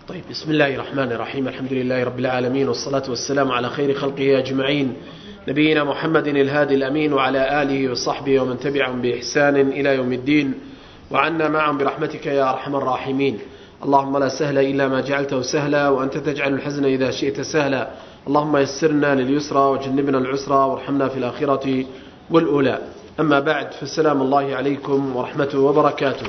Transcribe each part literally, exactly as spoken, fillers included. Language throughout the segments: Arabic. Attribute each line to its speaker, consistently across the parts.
Speaker 1: طيب، بسم الله الرحمن الرحيم. الحمد لله رب العالمين، والصلاة والسلام على خير خلقه أجمعين، نبينا محمد الهادي الأمين، وعلى آله وصحبه ومن تبعهم بإحسان إلى يوم الدين، وعنا معهم برحمتك يا أرحم الراحمين. اللهم لا سهل إلا ما جعلته سهلا، وأنت تجعل الحزن إذا شئت سهلا. اللهم يسرنا لليسرى وجنبنا العسرى، وارحمنا في الآخرة والأولى. أما بعد، فالسلام الله عليكم ورحمته وبركاته.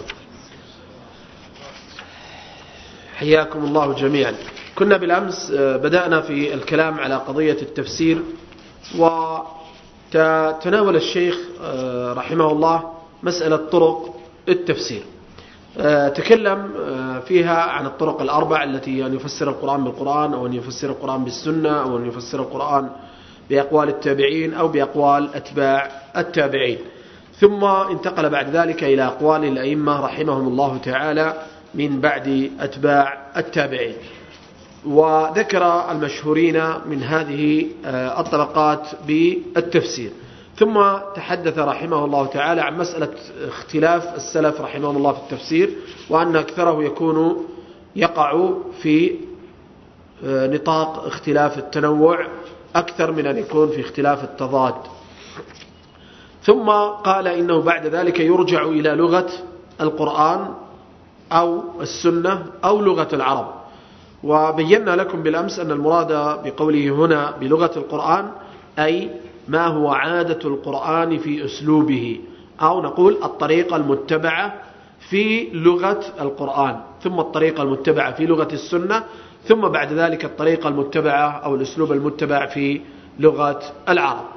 Speaker 1: حياكم الله جميعا. كنا بالأمس بدأنا في الكلام على قضية التفسير، وتناول الشيخ رحمه الله مسألة طرق التفسير. تكلم فيها عن الطرق الأربع التي أن يفسر القرآن بالقرآن، أو أن يفسر القرآن بالسنة، أو أن يفسر القرآن بأقوال التابعين أو بأقوال أتباع التابعين. ثم انتقل بعد ذلك إلى أقوال الأئمة رحمهم الله تعالى من بعد أتباع التابعين، وذكر المشهورين من هذه الطبقات بالتفسير. ثم تحدث رحمه الله تعالى عن مسألة اختلاف السلف رحمهم الله في التفسير، وأن أكثره يكون يقع في نطاق اختلاف التنوع أكثر من أن يكون في اختلاف التضاد. ثم قال إنه بعد ذلك يرجع إلى لغة القرآن أو السنة أو لغة العرب. وبينا لكم بالأمس أن المراد بقوله هنا بلغة القرآن أي ما هو عادة القرآن في أسلوبه، أو نقول الطريقة المتبعة في لغة القرآن، ثم الطريقة المتبعة في لغة السنة، ثم بعد ذلك الطريقة المتبعة أو الأسلوب المتبع في لغة العرب.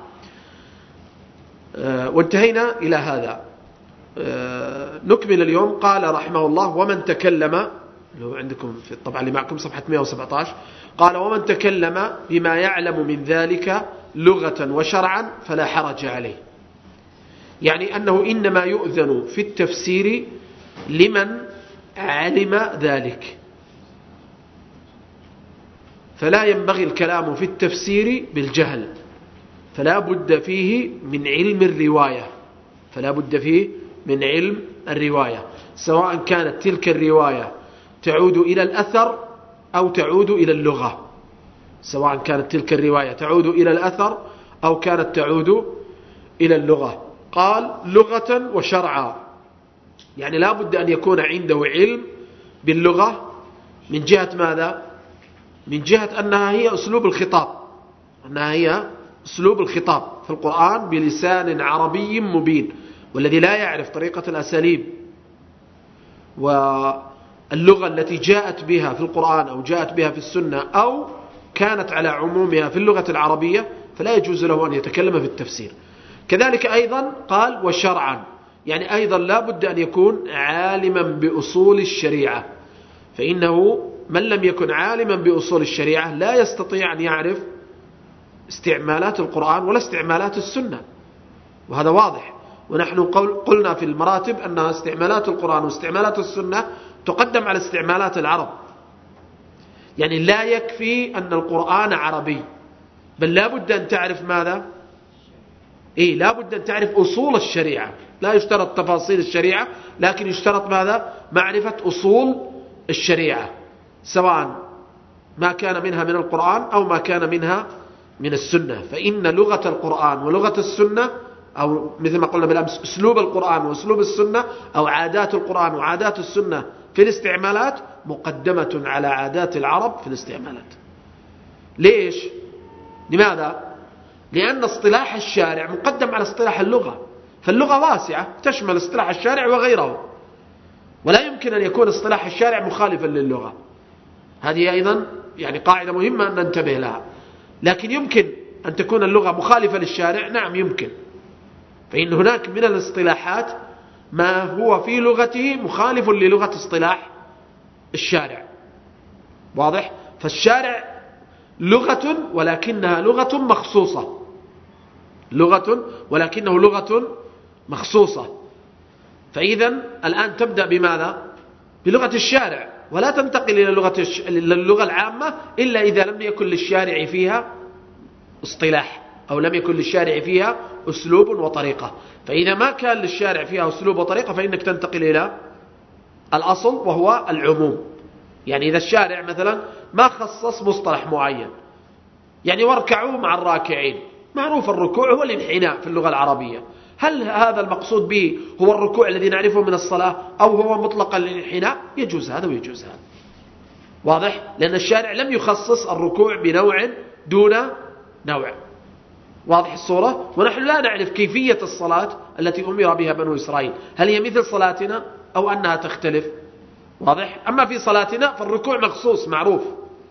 Speaker 1: وانتهينا إلى هذا. نكمل اليوم. قال رحمه الله: ومن تكلم، لو عندكم في الطبعة اللي معكم صفحة مئة وسبعة عشر، قال: ومن تكلم بما يعلم من ذلك لغة وشرعا فلا حرج عليه. يعني أنه إنما يؤذن في التفسير لمن علم ذلك، فلا ينبغي الكلام في التفسير بالجهل، فلا بد فيه من علم الرواية، فلا بد فيه من علم الرواية، سواء كانت تلك الرواية تعود إلى الأثر أو تعود إلى اللغة، سواء كانت تلك الرواية تعود إلى الأثر أو كانت تعود إلى اللغة. قال: لغة وشرعا، يعني لا بد أن يكون عنده علم باللغة من جهة ماذا؟ من جهة أنها هي أسلوب الخطاب، أنها هي أسلوب الخطاب في القرآن بلسان عربي مبين. والذي لا يعرف طريقة الأساليب واللغة التي جاءت بها في القرآن أو جاءت بها في السنة أو كانت على عمومها في اللغة العربية، فلا يجوز له أن يتكلم في التفسير. كذلك أيضا قال: وشرعا، يعني أيضا لا بد أن يكون عالما بأصول الشريعة، فإنه من لم يكن عالما بأصول الشريعة لا يستطيع أن يعرف استعمالات القرآن ولا استعمالات السنة، وهذا واضح. ونحن قلنا في المراتب أن استعمالات القرآن واستعمالات السنة تقدم على استعمالات العرب، يعني لا يكفي أن القرآن عربي، بل لا بد أن تعرف ماذا؟ إيه، لا بد أن تعرف أصول الشريعة. لا يشترط تفاصيل الشريعة، لكن يشترط ماذا؟ معرفة أصول الشريعة، سواء ما كان منها من القرآن أو ما كان منها من السنة. فإن لغة القرآن ولغة السنة، أو مثل ما قلنا بالأمس أسلوب القرآن وأسلوب السنة، أو عادات القرآن وعادات السنة في الاستعمالات مقدمة على عادات العرب في الاستعمالات. ليش؟ لماذا؟ لأن اصطلاح الشارع مقدم على اصطلاح اللغة، فاللغة واسعة تشمل اصطلاح الشارع وغيره، ولا يمكن أن يكون اصطلاح الشارع مخالفا للغة. هذه أيضا يعني قاعدة مهمة أن ننتبه لها. لكن يمكن أن تكون اللغة مخالفة للشارع، نعم يمكن، فإن هناك من الاصطلاحات ما هو في لغته مخالف للغة اصطلاح الشارع، واضح؟ فالشارع لغة ولكنها لغة مخصوصة، لغة ولكنه لغة مخصوصة. فإذا الآن تبدأ بماذا؟ بلغة الشارع، ولا تنتقل إلى لغة اللغة العامة إلا إذا لم يكن للشارع فيها اصطلاح، أو لم يكن للشارع فيها أسلوب وطريقة. فإذا ما كان للشارع فيها أسلوب وطريقة فإنك تنتقل إلى الأصل وهو العموم. يعني إذا الشارع مثلا ما خصص مصطلح معين، يعني واركعوا مع الراكعين، معروف الركوع هو الانحناء في اللغة العربية، هل هذا المقصود به هو الركوع الذي نعرفه من الصلاة أو هو مطلق الانحناء؟ يجوز هذا ويجوز هذا. واضح؟ لأن الشارع لم يخصص الركوع بنوع دون نوع. واضح الصورة؟ ونحن لا نعرف كيفية الصلاة التي أمر بها بنو إسرائيل، هل هي مثل صلاتنا أو أنها تختلف؟ واضح؟ أما في صلاتنا فالركوع مخصوص معروف.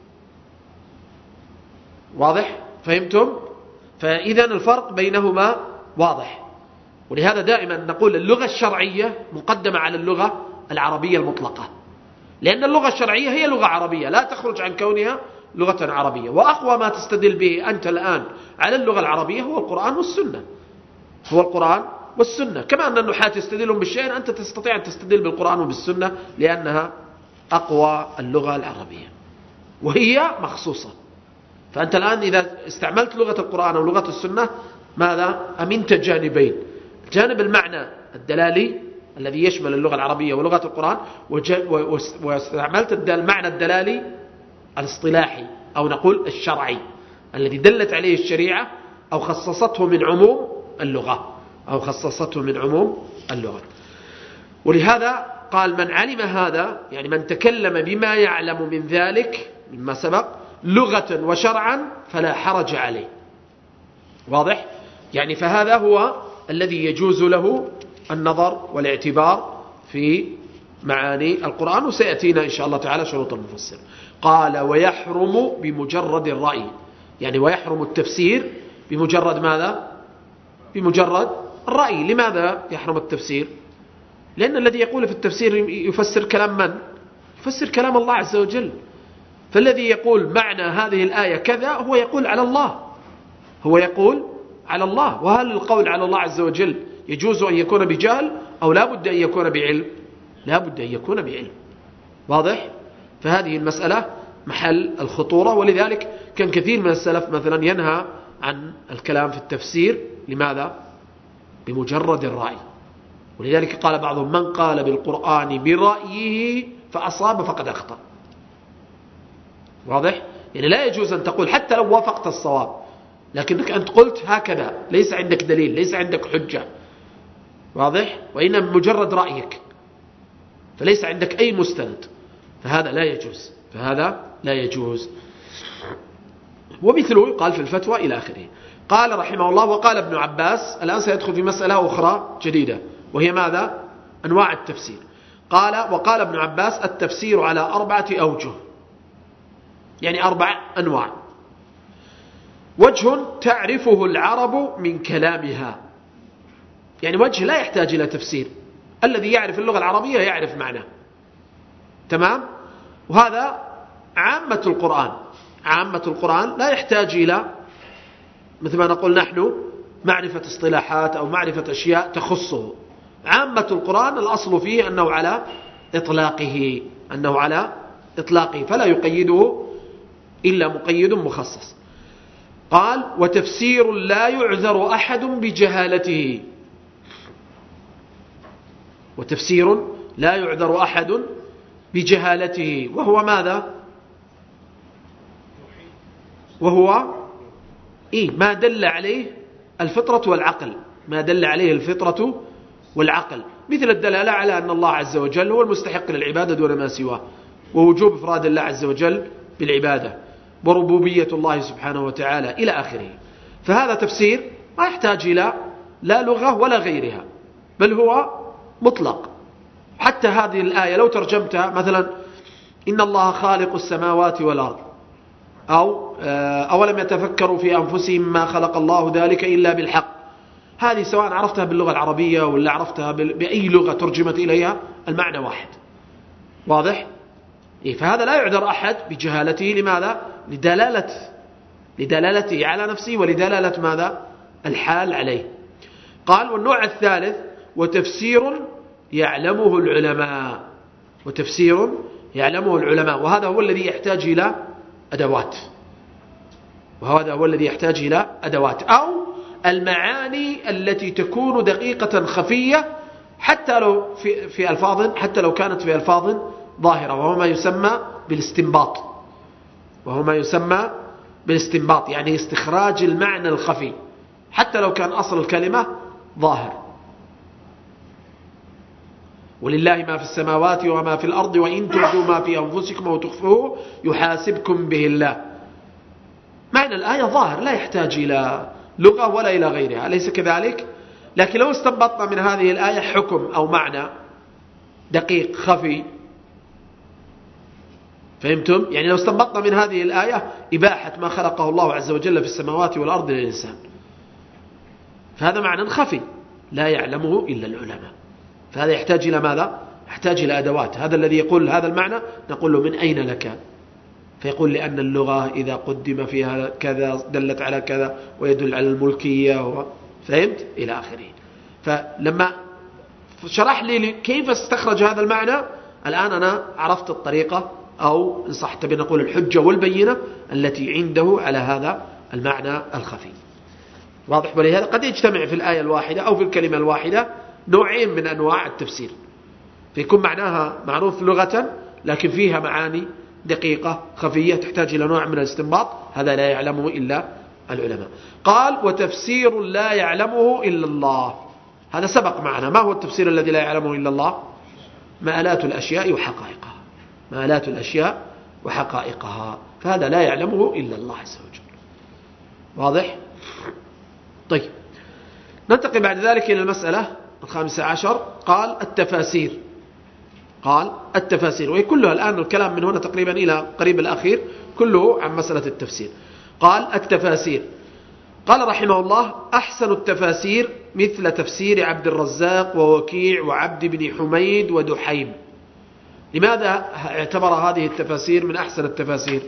Speaker 1: واضح؟ فهمتم؟ فإذا الفرق بينهما واضح. ولهذا دائما نقول اللغة الشرعية مقدمة على اللغة العربية المطلقة، لأن اللغة الشرعية هي لغة عربية لا تخرج عن كونها لغة عربية. وأقوى ما تستدل به أنت الآن على اللغة العربية هو القرآن والسنة، هو القرآن والسنة. كما أن النحاة يستدلون بالشيء، أنت تستطيع أن تستدل بالقرآن وبالسنة لأنها أقوى اللغة العربية وهي مخصوصة. فأنت الآن إذا استعملت لغة القرآن أو لغة السنة ماذا؟ أمنت جانبين، جانب المعنى الدلالي الذي يشمل اللغة العربية ولغة القرآن، واستعملت المعنى الدلالي الاصطلاحي أو نقول الشرعي الذي دلت عليه الشريعة أو خصصته من عموم اللغة أو خصصته من عموم اللغة. ولهذا قال من علم هذا، يعني من تكلم بما يعلم من ذلك مما سبق لغة وشرعا فلا حرج عليه. واضح؟ يعني فهذا هو الذي يجوز له النظر والاعتبار في معاني القرآن، وسيأتينا إن شاء الله تعالى شروط المفسر. قال ويحرم بمجرد الرأي، يعني ويحرم التفسير بمجرد ماذا؟ بمجرد الرأي. لماذا يحرم التفسير؟ لأن الذي يقول في التفسير يفسر كلام من؟ يفسر كلام الله عز وجل. فالذي يقول معنى هذه الآية كذا هو يقول على الله، هو يقول على الله. وهل القول على الله عز وجل يجوز أن يكون بجهل أو لا بد أن يكون بعلم؟ لا بد أن يكون بعلم. واضح؟ فهذه المسألة محل الخطورة. ولذلك كان كثير من السلف مثلا ينهى عن الكلام في التفسير. لماذا؟ بمجرد الرأي. ولذلك قال بعضهم من قال بالقرآن برأيه فأصاب فقد أخطأ. واضح؟ يعني لا يجوز أن تقول حتى لو وافقت الصواب، لكنك أنت قلت هكذا، ليس عندك دليل، ليس عندك حجة. واضح؟ وإنما مجرد رأيك، فليس عندك أي مستند، فهذا لا يجوز، فهذا لا يجوز. ومثله قال في الفتوى إلى آخره. قال رحمه الله وقال ابن عباس. الآن سيدخل في مسألة أخرى جديدة وهي ماذا؟ أنواع التفسير. قال وقال ابن عباس التفسير على أربعة أوجه، يعني أربع أنواع. وجه تعرفه العرب من كلامها، يعني وجه لا يحتاج إلى تفسير، الذي يعرف اللغة العربية يعرف معناه. تمام؟ وهذا عامة القرآن، عامة القرآن لا يحتاج إلى مثل ما نقول نحن معرفة اصطلاحات أو معرفة أشياء تخصه. عامة القرآن الأصل فيه أنه على إطلاقه، أنه على إطلاقه فلا يقيده إلا مقيد مخصص. قال وتفسير لا يعذر أحد بجهالته، وتفسير لا يعذر أحد بجهالته، وهو ماذا؟ وهو إيه؟ ما دل عليه الفطرة والعقل، ما دل عليه الفطرة والعقل، مثل الدلالة على أن الله عز وجل هو المستحق للعبادة دون ما سواه، ووجوب إفراد الله عز وجل بالعبادة، وربوبية الله سبحانه وتعالى إلى آخره. فهذا تفسير ما يحتاج إلى لا لغة ولا غيرها، بل هو مطلق. حتى هذه الآية لو ترجمتها مثلا إن الله خالق السماوات والأرض، أو أولم يتفكروا في أنفسهم ما خلق الله ذلك إلا بالحق، هذه سواء عرفتها باللغة العربية ولا عرفتها بأي لغة ترجمت إليها المعنى واحد. واضح؟ فهذا لا يعذر أحد بجهالته. لماذا؟ لدلالة لدلالته على نفسه ولدلالة ماذا؟ الحال عليه. قال والنوع الثالث وتفسير يعلمه العلماء، وتفسير يعلمه العلماء، وهذا هو الذي يحتاج إلى أدوات، وهذا هو الذي يحتاج إلى أدوات أو المعاني التي تكون دقيقة خفية حتى لو في في ألفاظ، حتى لو كانت في ألفاظ ظاهرة، وهو ما يسمى بالاستنباط، وهو ما يسمى بالاستنباط، يعني استخراج المعنى الخفي حتى لو كان أصل الكلمة ظاهر. ولله ما في السماوات وما في الأرض وإن تبدوا ما في أنفسكم أو تخفوه يحاسبكم به الله. معنى الآية ظاهر لا يحتاج إلى لغة ولا إلى غيرها، أليس كذلك؟ لكن لو استنبطنا من هذه الآية حكم أو معنى دقيق خفي، فهمتم؟ يعني لو استنبطنا من هذه الآية إباحة ما خلقه الله عز وجل في السماوات والأرض للإنسان، فهذا معنى خفي لا يعلمه إلا العلماء، فهذا يحتاج إلى ماذا؟ يحتاج إلى أدوات. هذا الذي يقول هذا المعنى نقول له من أين لك؟ فيقول لأن اللغة إذا قدم فيها كذا دلت على كذا ويدل على الملكية، فهمت؟ إلى آخره. فلما شرح لي كيف استخرج هذا المعنى، الآن أنا عرفت الطريقة، أو إن صحت بنقول الحجة والبينة التي عنده على هذا المعنى الخفي. واضح؟ ولهذا قد يجتمع في الآية الواحدة أو في الكلمة الواحدة نوعين من أنواع التفسير، فيكون معناها معروف لغة لكن فيها معاني دقيقة خفية تحتاج إلى نوع من الاستنباط، هذا لا يعلمه إلا العلماء. قال وتفسير لا يعلمه إلا الله، هذا سبق معنا. ما هو التفسير الذي لا يعلمه إلا الله؟ مآلات الأشياء وحقائقها، مآلات الأشياء وحقائقها، فهذا لا يعلمه إلا الله عز وجل. واضح؟ طيب، ننتقل بعد ذلك إلى المسألة الخامسة عشر. قال التفاسير، قال التفاسير، وهي كلها الآن الكلام من هنا تقريبا إلى قريب الأخير كله عن مسألة التفسير. قال التفاسير، قال رحمه الله أحسن التفاسير مثل تفسير عبد الرزاق ووكيع وعبد بن حميد ودحيم. لماذا اعتبر هذه التفاسير من أحسن التفاسير؟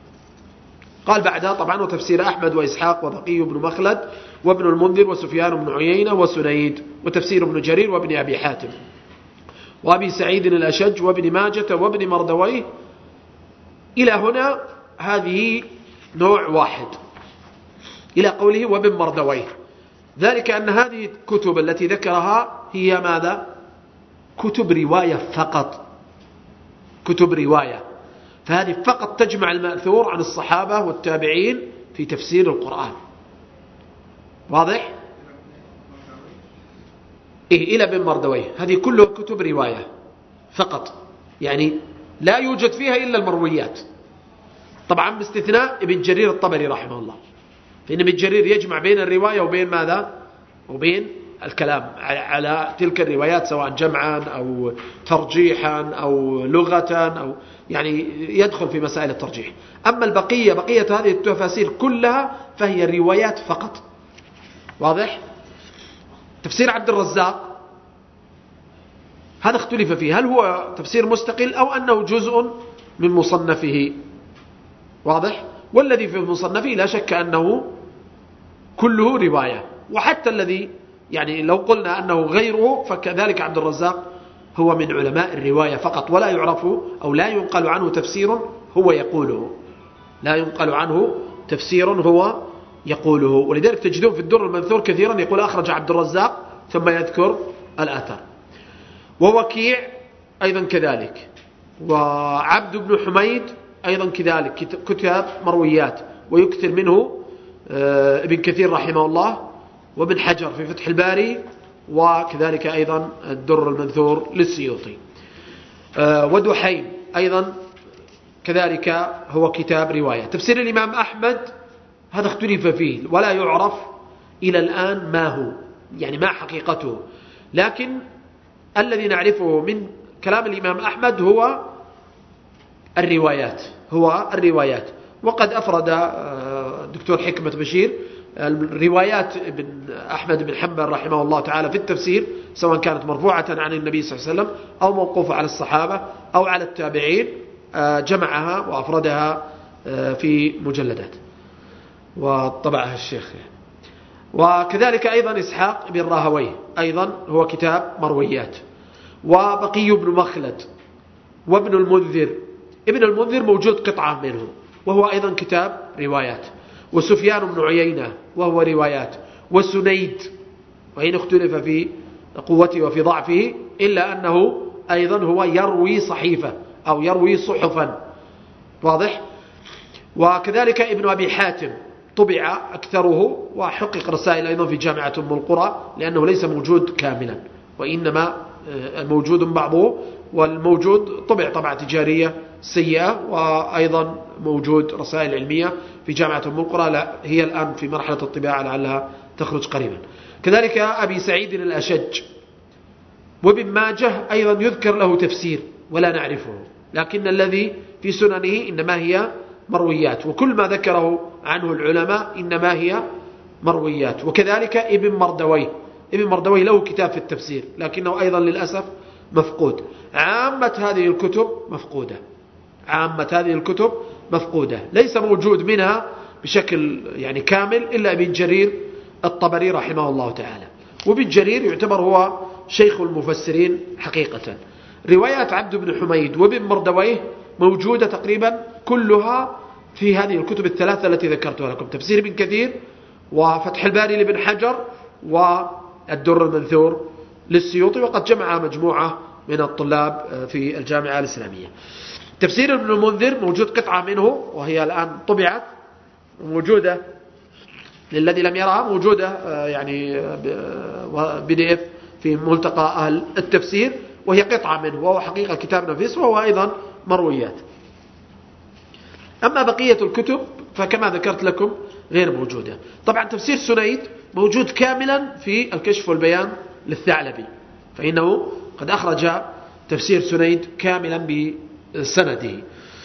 Speaker 1: قال بعدها طبعا وتفسير أحمد وإسحاق وبقي بن مخلد وابن المنذر وسفيان بن عيينة وسنيد، وتفسير ابن جرير وابن أبي حاتم وأبي سعيد الأشج وابن ماجة وابن مردويه. إلى هنا هذه نوع واحد إلى قوله وابن مردويه، ذلك أن هذه الكتب التي ذكرها هي ماذا؟ كتب رواية فقط، كتب رواية، فهذه فقط تجمع المأثور عن الصحابة والتابعين في تفسير القرآن. واضح؟ إيه إلى ابن مردويه، هذه كلها كتب رواية فقط، يعني لا يوجد فيها إلا المرويات، طبعا باستثناء ابن جرير الطبري رحمه الله، فإن ابن جرير يجمع بين الرواية وبين ماذا؟ وبين الكلام على تلك الروايات سواء جمعا أو ترجيحا أو لغة، أو يعني يدخل في مسائل الترجيح. أما البقية بقية هذه التفاسير كلها فهي الروايات فقط. واضح؟ تفسير عبد الرزاق هذا اختلف فيه، هل هو تفسير مستقل أو أنه جزء من مصنفه؟ واضح؟ والذي في مصنفه لا شك أنه كله رواية، وحتى الذي يعني لو قلنا أنه غيره فكذلك عبد الرزاق هو من علماء الرواية فقط، ولا يعرف أو لا ينقل عنه تفسير هو يقوله، لا ينقل عنه تفسير هو يقوله. ولذلك تجدون في الدر المنثور كثيرا يقول أخرج عبد الرزاق ثم يذكر الأثر. ووكيع أيضا كذلك، وعبد بن حميد أيضا كذلك كتاب مرويات، ويكثر منه ابن كثير رحمه الله وابن حجر في فتح الباري، وكذلك أيضا الدر المنثور للسيوطي. ودحيم أيضا كذلك هو كتاب رواية. تفسير الإمام أحمد هذا اختلف فيه ولا يعرف إلى الآن ما هو، يعني ما حقيقته، لكن الذي نعرفه من كلام الإمام أحمد هو الروايات، هو الروايات. وقد أفرد الدكتور حكمة بشير الروايات ابن أحمد بن حنبل رحمه الله تعالى في التفسير، سواء كانت مرفوعة عن النبي صلى الله عليه وسلم أو موقوفة على الصحابة أو على التابعين، جمعها وأفردها في مجلدات وطبعها الشيخ. وكذلك أيضا إسحاق بن راهويه أيضا هو كتاب مرويات. وبقي بن مخلد وابن المنذر، ابن المنذر موجود قطعة منه وهو أيضا كتاب روايات. وسفيان بن عيينة وهو روايات. وسنيد، وإن اختلف في قوته وفي ضعفه إلا أنه أيضا هو يروي صحيفة أو يروي صحفا، واضح؟ وكذلك ابن أبي حاتم طبع أكثره، وحقق رسائل أيضا في جامعة أم القرى، لأنه ليس موجود كاملا، وإنما موجود بعضه، والموجود طبع طبعة تجارية سيئة، وأيضا موجود رسائل علمية في جامعة أم القرى، لا هي الآن في مرحلة الطباعة لعلها تخرج قريبا. كذلك أبي سعيد الأشج وابن ماجه أيضا يذكر له تفسير ولا نعرفه، لكن الذي في سننه إنما هي مرويات، وكل ما ذكره عنه العلماء إنما هي مرويات. وكذلك ابن مردويه، ابن مردويه له كتاب في التفسير لكنه أيضا للأسف مفقود. عامة هذه الكتب مفقودة، عامة هذه الكتب مفقودة، ليس موجود منها بشكل يعني كامل إلا ابن جرير الطبري رحمه الله تعالى. وابن جرير يعتبر هو شيخ المفسرين حقيقة. روايات عبد بن حميد وابن مردويه موجودة تقريبا كلها في هذه الكتب الثلاثة التي ذكرتها لكم، تفسير ابن كثير، وفتح الباري لابن حجر، والدر المنثور للسيوطي، وقد جمع مجموعة من الطلاب في الجامعة الإسلامية. تفسير ابن المنذر موجود قطعة منه، وهي الآن طبعت موجودة للذي لم يرها، موجودة يعني بي دي اف في ملتقى أهل التفسير، وهي قطعة منه، وهو حقيقة كتاب نفيس، وهو أيضا مرويات. أما بقية الكتب فكما ذكرت لكم غير موجودة. طبعا تفسير سنيد موجود كاملا في الكشف والبيان للثعلبي، فإنه قد أخرج تفسير سنيد كاملا بسنده.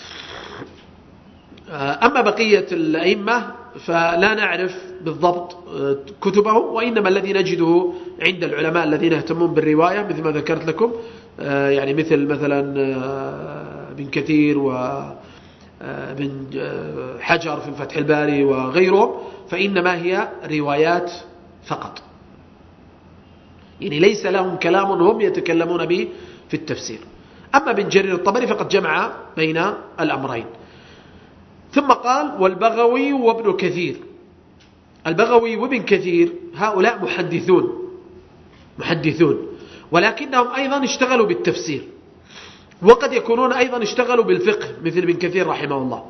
Speaker 1: أما بقية الأئمة فلا نعرف بالضبط كتبه، وإنما الذي نجده عند العلماء الذين يهتمون بالرواية مثل ما ذكرت لكم، يعني مثل مثلا ابن كثير وابن حجر في الفتح الباري وغيرهم، فإنما هي روايات فقط، يعني ليس لهم كلام هم يتكلمون به في التفسير. أما ابن جرير الطبري فقد جمع بين الأمرين. ثم قال والبغوي وابن كثير. البغوي وابن كثير هؤلاء محدثون محدثون ولكنهم أيضا اشتغلوا بالتفسير، وقد يكونون أيضا اشتغلوا بالفقه مثل ابن كثير رحمه الله،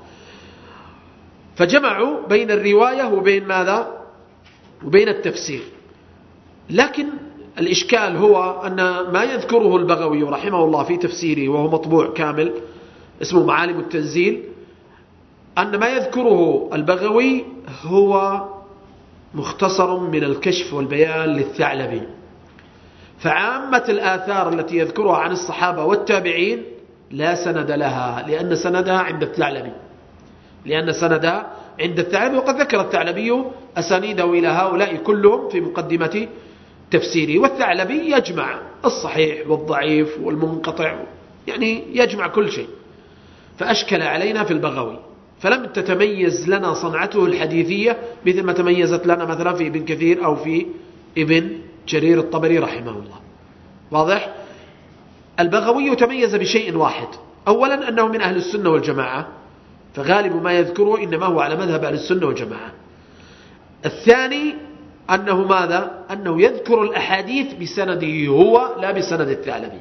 Speaker 1: فجمعوا بين الرواية وبين ماذا؟ وبين التفسير. لكن الإشكال هو أن ما يذكره البغوي رحمه الله في تفسيره، وهو مطبوع كامل اسمه معالم التنزيل، أن ما يذكره البغوي هو مختصر من الكشف والبيان للثعلبي، فعامة الآثار التي يذكرها عن الصحابة والتابعين لا سند لها، لأن سندها عند الثعلبي لأن سندها عند الثعلبي وقد ذكر الثعلبي أسانيده إلى هؤلاء كلهم في مقدمة تفسيره. والثعلبي يجمع الصحيح والضعيف والمنقطع، يعني يجمع كل شيء، فأشكل علينا في البغوي، فلم تتميز لنا صنعته الحديثية مثل ما تميزت لنا مثلا في ابن كثير أو في ابن جرير الطبري رحمه الله. واضح؟ البغوي تميز بشيء واحد، أولا أنه من أهل السنة والجماعة، فغالب ما يذكره إنما هو على مذهب أهل السنة والجماعة. الثاني أنه ماذا؟ أنه يذكر الأحاديث بسنده هو لا بسند الثعلبي.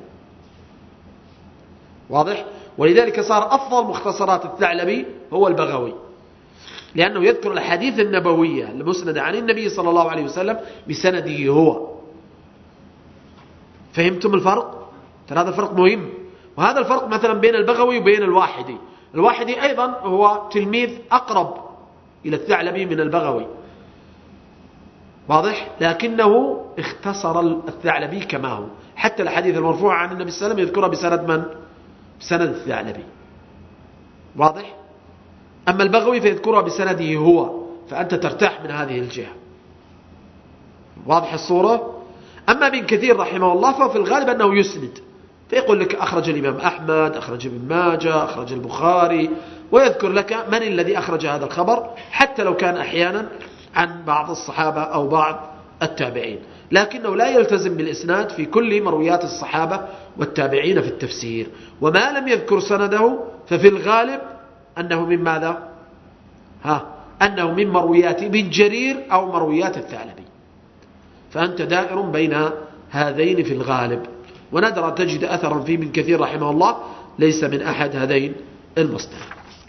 Speaker 1: واضح؟ ولذلك صار أفضل مختصرات الثعلبي هو البغوي، لأنه يذكر الحديث النبوية المسندة عن النبي صلى الله عليه وسلم بسنده هو. فهمتم الفرق؟ ترى هذا الفرق مهم، وهذا الفرق مثلا بين البغوي وبين الواحدي. الواحدي أيضا هو تلميذ أقرب إلى الثعلبي من البغوي، واضح؟ لكنه اختصر الثعلبي كما هو، حتى الحديث المرفوع عن النبي صلى الله عليه وسلم يذكرها بسند من؟ بسند الثعلبي. واضح؟ أما البغوي فيذكرها بسنده هو، فأنت ترتاح من هذه الجهة. واضح الصورة؟ أما ابن كثير رحمه الله ففي الغالب أنه يسند، فيقول لك أخرج الإمام أحمد، أخرج ابن ماجه، أخرج البخاري، ويذكر لك من الذي أخرج هذا الخبر، حتى لو كان أحيانا عن بعض الصحابة أو بعض التابعين، لكنه لا يلتزم بالإسناد في كل مرويات الصحابة والتابعين في التفسير. وما لم يذكر سنده ففي الغالب أنه من ماذا؟ ها أنه من مرويات ابن جرير أو مرويات الثعلبي، فأنت دائر بين هذين في الغالب، ونادر تجد أثرا في ابن كثير رحمه الله ليس من أحد هذين المصدر.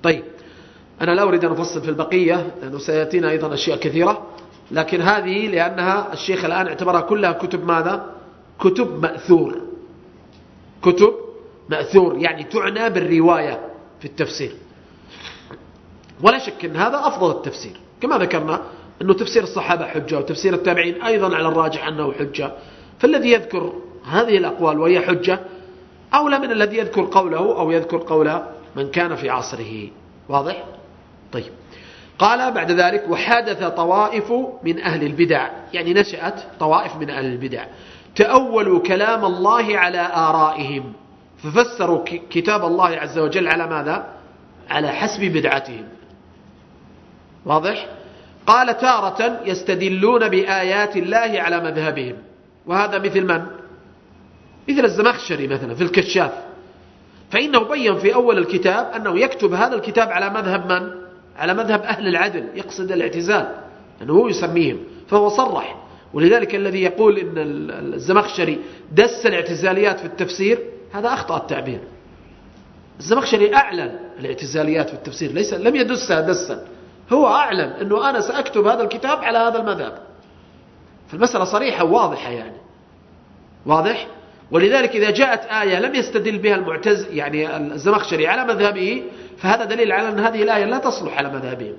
Speaker 1: طيب، أنا لا أريد أن أفصل في البقية لأنه سيأتينا أيضا أشياء كثيرة، لكن هذه لأنها الشيخ الآن اعتبرها كلها كتب ماذا؟ كتب مأثور. كتب مأثور يعني تعنى بالرواية في التفسير. ولا شك أن هذا أفضل التفسير، كما ذكرنا أنه تفسير الصحابة حجة وتفسير التابعين أيضا على الراجح أنه حجة. فالذي يذكر هذه الأقوال وهي حجة أولى من الذي يذكر قوله أو يذكر قول من كان في عصره. واضح؟ طيب، قال بعد ذلك: وحدث طوائف من أهل البدع، يعني نشأت طوائف من أهل البدع تأولوا كلام الله على آرائهم، ففسروا كتاب الله عز وجل على ماذا؟ على حسب بدعتهم. واضح؟ قال: تارة يستدلون بآيات الله على مذهبهم، وهذا مثل من؟ مثل الزمخشري مثلا في الكشاف، فإنه بين في أول الكتاب أنه يكتب هذا الكتاب على مذهب من؟ على مذهب أهل العدل، يقصد الاعتزال، أنه هو يسميهم، فهو صرح. ولذلك الذي يقول إن الزمخشري دس الاعتزاليات في التفسير هذا أخطأ التعبير. الزمخشري أعلن الاعتزاليات في التفسير، ليس لم يدسها دسا، هو أعلن أنه أنا سأكتب هذا الكتاب على هذا المذهب. فالمسألة صريحة واضحة يعني. واضح؟ ولذلك إذا جاءت آية لم يستدل بها المعتز يعني الزمخشري على مذهبه، فهذا دليل على أن هذه الآية لا تصلح على مذهبهم.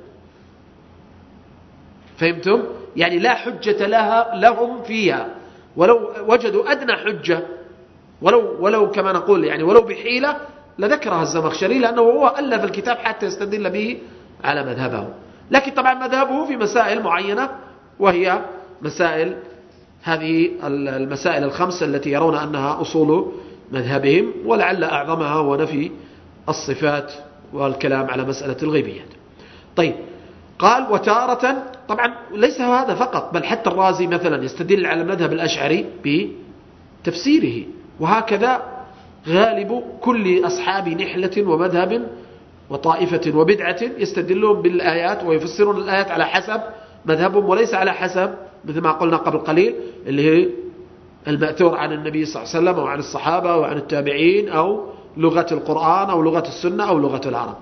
Speaker 1: فهمتم؟ يعني لا حجة لها لهم فيها، ولو وجدوا أدنى حجة، ولو ولو كما نقول يعني ولو بحيلة لذكرها الزمخشري، لأنه هو ألف الكتاب حتى يستدل به على مذهبه. لكن طبعا مذهبه في مسائل معينة، وهي مسائل هذه المسائل الخمسة التي يرون أنها أصول مذهبهم، ولعل أعظمها هو نفي الصفات والكلام على مسألة الغيبيات. طيب، قال: وتارة، طبعا ليس هذا فقط، بل حتى الرازي مثلا يستدل على المذهب الأشعري بتفسيره، وهكذا غالب كل أصحاب نحلة ومذهب وطائفة وبدعة يستدلون بالآيات ويفسرون الآيات على حسب مذهبهم، وليس على حسب مثل ما قلنا قبل قليل اللي هي المأثور عن النبي صلى الله عليه وسلم وعن الصحابة وعن التابعين، أو لغة القرآن أو لغة السنة أو لغة العرب.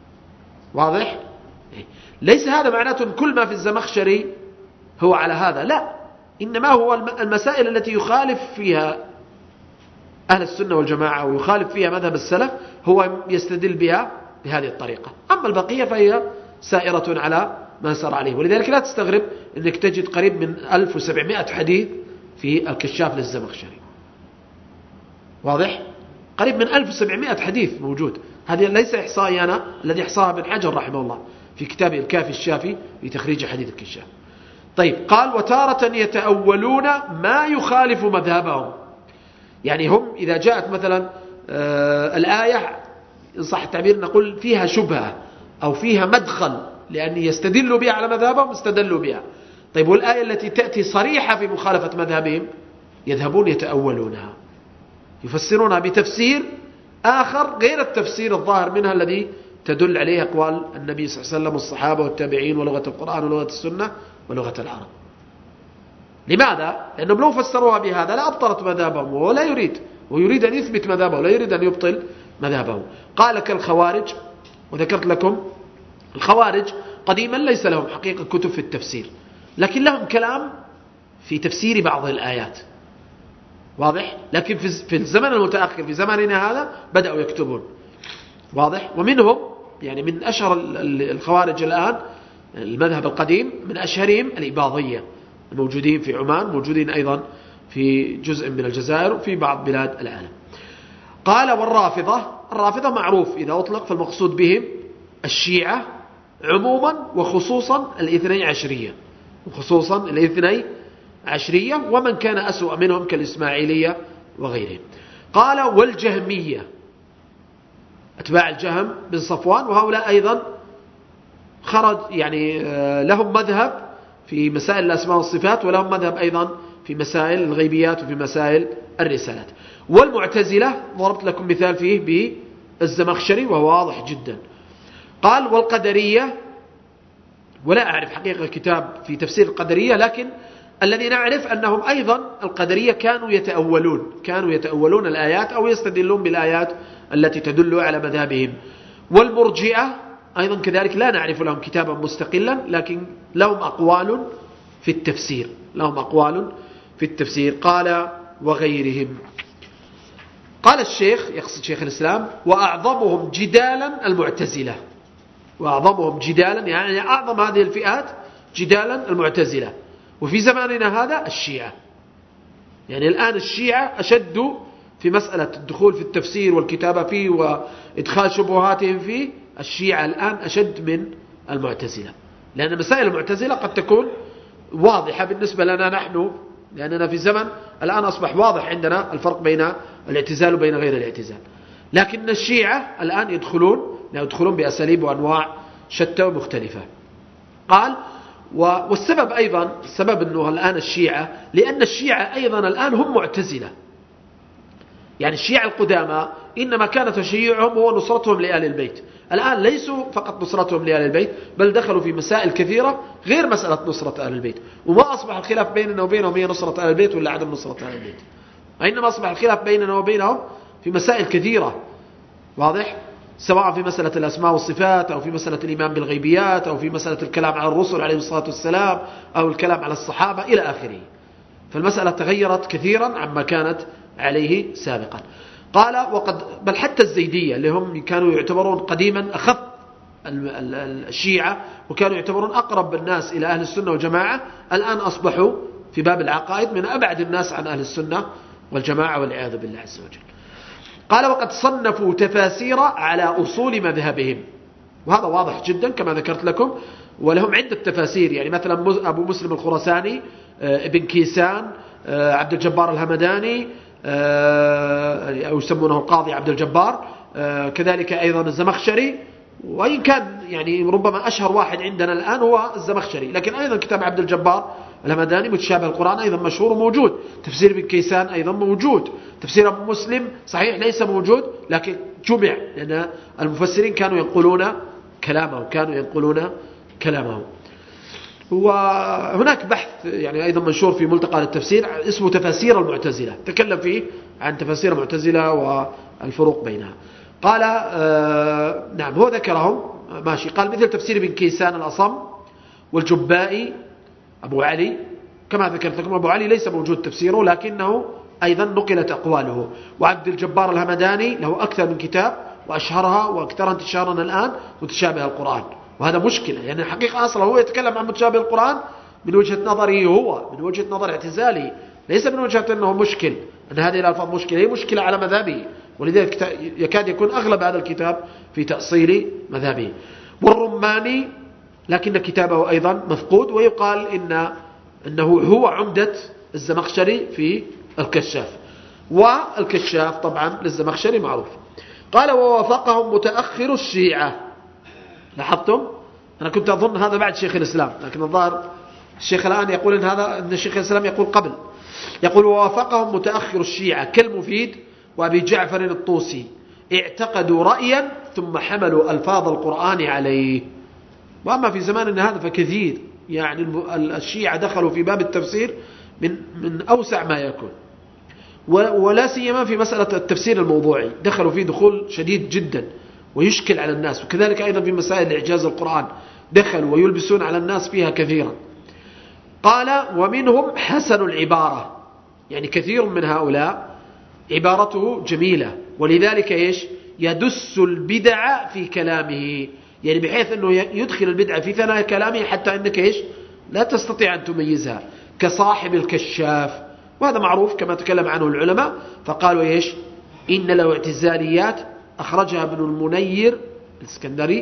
Speaker 1: واضح؟ ليس هذا معناته كل ما في الزمخشري هو على هذا، لا، إنما هو المسائل التي يخالف فيها أهل السنة والجماعة ويخالف فيها مذهب السلف هو يستدل بها بهذه الطريقة. أما البقية فهي سائرة على ما سار عليه. ولذلك لا تستغرب أنك تجد قريب من ألف وسبعمائة حديث في الكشاف للزمخشري. واضح؟ قريب من ألف وسبعمائة حديث موجود. هذه ليس إحصائي أنا، الذي إحصاها ابن حجر رحمه الله في كتابه الكافي الشافي في تخريج حديث الكشاف. طيب، قال: وتارة يتأولون ما يخالف مذهبهم، يعني هم إذا جاءت مثلا آه الآية إن صح التعبير نقول فيها شبهة أو فيها مدخل لأن يستدلوا بها على مذهبهم استدلوا بها. طيب، والآية التي تأتي صريحة في مخالفة مذهبهم يذهبون يتأولونها، يفسرونها بتفسير آخر غير التفسير الظاهر منها الذي تدل عليه أقوال النبي صلى الله عليه وسلم والصحابة والتابعين ولغة القرآن ولغة السنة ولغة العرب. لماذا؟ لأنهم لو فسروها بهذا لا أبطلت مذهبهم، وهو لا يريد، ويريد أن يثبت مذهبه، لا يريد أن يبطل مذهبه. قال: كالخوارج، وذكرت لكم الخوارج قديما ليس لهم حقيقة كتب في التفسير، لكن لهم كلام في تفسير بعض الآيات. واضح؟ لكن في الزمن المتأخر في زماننا هذا بدأوا يكتبون. واضح؟ ومنهم يعني من أشهر الخوارج الآن المذهب القديم، من أشهرهم الإباضية الموجودين في عمان، موجودين أيضا في جزء من الجزائر وفي بعض بلاد العالم. قال: والرافضة، الرافضة معروف إذا أطلق فالمقصود بهم الشيعة عموما وخصوصا الاثني عشرية، وخصوصا الاثني عشرية ومن كان أسوأ منهم كالإسماعيلية وغيرهم. قال: والجهمية، أتباع الجهم بن صفوان، وهؤلاء أيضا خرج يعني لهم مذهب في مسائل الأسماء والصفات، ولهم مذهب أيضا في مسائل الغيبيات وفي مسائل الرسالات. والمعتزلة ضربت لكم مثال فيه بالزمخشري وهو واضح جدا. قال: والقدرية، ولا أعرف حقيقة كتاب في تفسير القدرية، لكن الذي نعرف أنهم أيضا القدرية كانوا يتأولون كانوا يتأولون الآيات أو يستدلون بالآيات التي تدل على مذهبهم. والمرجئة أيضا كذلك لا نعرف لهم كتابا مستقلا، لكن لهم أقوال في التفسير لهم أقوال في التفسير. قال وغيرهم. قال الشيخ، يقصد شيخ الإسلام، وأعظمهم جدالا المعتزلة. وأعظمهم جدالا يعني أعظم هذه الفئات جدالا المعتزلة، وفي زماننا هذا الشيعة. يعني الآن الشيعة أشد في مسألة الدخول في التفسير والكتابة فيه وإدخال شبهاتهم فيه. الشيعة الآن أشد من المعتزلة، لأن مسائل المعتزلة قد تكون واضحة بالنسبة لنا نحن، لأننا في زمن الآن أصبح واضح عندنا الفرق بين الاعتزال وبين غير الاعتزال. لكن الشيعة الآن يدخلون يدخلون بأساليب وأنواع شتى ومختلفة. قال والسبب أيضا، السبب أنه الآن الشيعة، لأن الشيعة أيضا الآن هم معتزلة. يعني الشيعة القدامى إنما كان تشيعهم هو نصرتهم لآل البيت. الآن ليسوا فقط نصرتهم لآل البيت، بل دخلوا في مسائل كثيرة غير مسألة نصرة آل البيت. وما أصبح الخلاف بيننا وبينهم هي نصرة آل البيت ولا عدم نصرة آل البيت، إنما أصبح الخلاف بيننا وبينهم في مسائل كثيرة. واضح؟ سواء في مسألة الأسماء والصفات، أو في مسألة الإيمان بالغيبيات، أو في مسألة الكلام على الرسل عليه الصلاة والسلام، أو الكلام على الصحابة إلى آخره. فالمسألة تغيرت كثيرا عما كانت عليه سابقا. قال وقد بل حتى الزيدية اللي هم كانوا يعتبرون قديما أخف الشيعة، وكانوا يعتبرون أقرب الناس إلى أهل السنة والجماعة، الآن أصبحوا في باب العقائد من أبعد الناس عن أهل السنة والجماعة والعياذ بالله عز وجل. قال وقد صنفوا تفاسير على أصول مذهبهم، وهذا واضح جدا كما ذكرت لكم، ولهم عدة تفاسير. يعني مثلا أبو مسلم الخراساني، ابن كيسان، عبد الجبار الهمداني، أو يسمونه القاضي عبد الجبار، كذلك أيضا الزمخشري، وإن كان يعني ربما أشهر واحد عندنا الآن هو الزمخشري، لكن أيضا كتاب عبد الجبار الهمداني متشابه القرآن أيضا مشهور وموجود. تفسير ابن كيسان أيضا موجود. تفسير أبو مسلم صحيح ليس موجود، لكن جمع، لأن المفسرين كانوا ينقلون كلامه كانوا ينقلون كلامه. وهناك بحث يعني أيضا منشور في ملتقى للتفسير اسمه تفاسير المعتزلة، تكلم فيه عن تفاسير المعتزلة والفروق بينها. قال آه نعم هو ذكرهم ماشي. قال مثل تفسير ابن كيسان الأصم والجبائي أبو علي، كما ذكرت لكم أبو علي ليس موجود تفسيره، لكنه أيضا نقلت أقواله. وعبد الجبار الهمداني له أكثر من كتاب، وأشهرها وأكثر انتشارا الآن متشابه القرآن، وهذا مشكلة، لأن يعني الحقيقة أصلا هو يتكلم عن متشابه القرآن من وجهة نظره هو، من وجهة نظر اعتزالي، ليس من وجهة أنه مشكل، أن هذه الألفاظ مشكلة، هي مشكلة على مذهبه، ولذلك يكاد يكون أغلب هذا الكتاب في تأصيل مذهبه. والرماني لكن كتابه أيضا مفقود، ويقال إن أنه هو عمدة الزمخشري في الكشاف، والكشاف طبعا للزمخشري معروف. قال ووافقهم متأخر الشيعة. لاحظتم؟ أنا كنت أظن هذا بعد شيخ الإسلام، لكن الظاهر الشيخ الآن يقول إن هذا إن شيخ الإسلام يقول قبل. يقول ووافقهم متأخر الشيعة كالمفيد وأبي جعفر الطوسي، اعتقدوا رأيا ثم حملوا ألفاظ القرآن عليه. وأما في زماننا هذا فكثير، يعني الشيعة دخلوا في باب التفسير من من أوسع ما يكون، ولا سيما في مسألة التفسير الموضوعي دخلوا فيه دخول شديد جدا ويشكل على الناس، وكذلك أيضا في مسائل إعجاز القرآن دخلوا ويلبسون على الناس فيها كثيرا. قال ومنهم حسن العبارة، يعني كثير من هؤلاء عبارته جميلة، ولذلك إيش يدس البدع في كلامه، يعني بحيث أنه يدخل البدع في ثنايا كلامه حتى أنك إيش لا تستطيع أن تميزها، كصاحب الكشاف، وهذا معروف كما تكلم عنه العلماء. فقالوا إيش إن له اعتزاليات أخرجها ابن المنير الاسكندري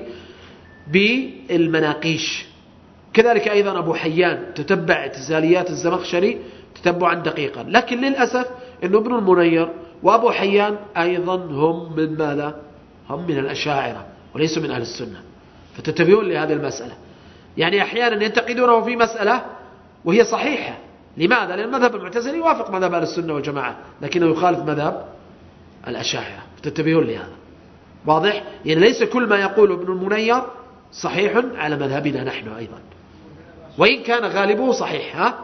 Speaker 1: بالمناقيش، كذلك أيضا أبو حيان تتبع اعتزاليات الزمخشري تتبعا دقيقا، لكن للأسف أنه ابن المنير وأبو حيان أيضا هم من ماذا؟ هم من الأشاعرة وليسوا من أهل السنة، فتتبعون لهذه المسألة. يعني أحيانا ينتقدونه في مسألة وهي صحيحة، لماذا؟ لأن مذهب المعتزلي يوافق مذهب أهل السنة والجماعة، لكنه يخالف مذهب الأشاعرة، فتتبعون لهذا. واضح؟ يعني ليس كل ما يقوله ابن المنير صحيح على مذهبنا نحن أيضا، وإن كان غالبه صحيح. ها؟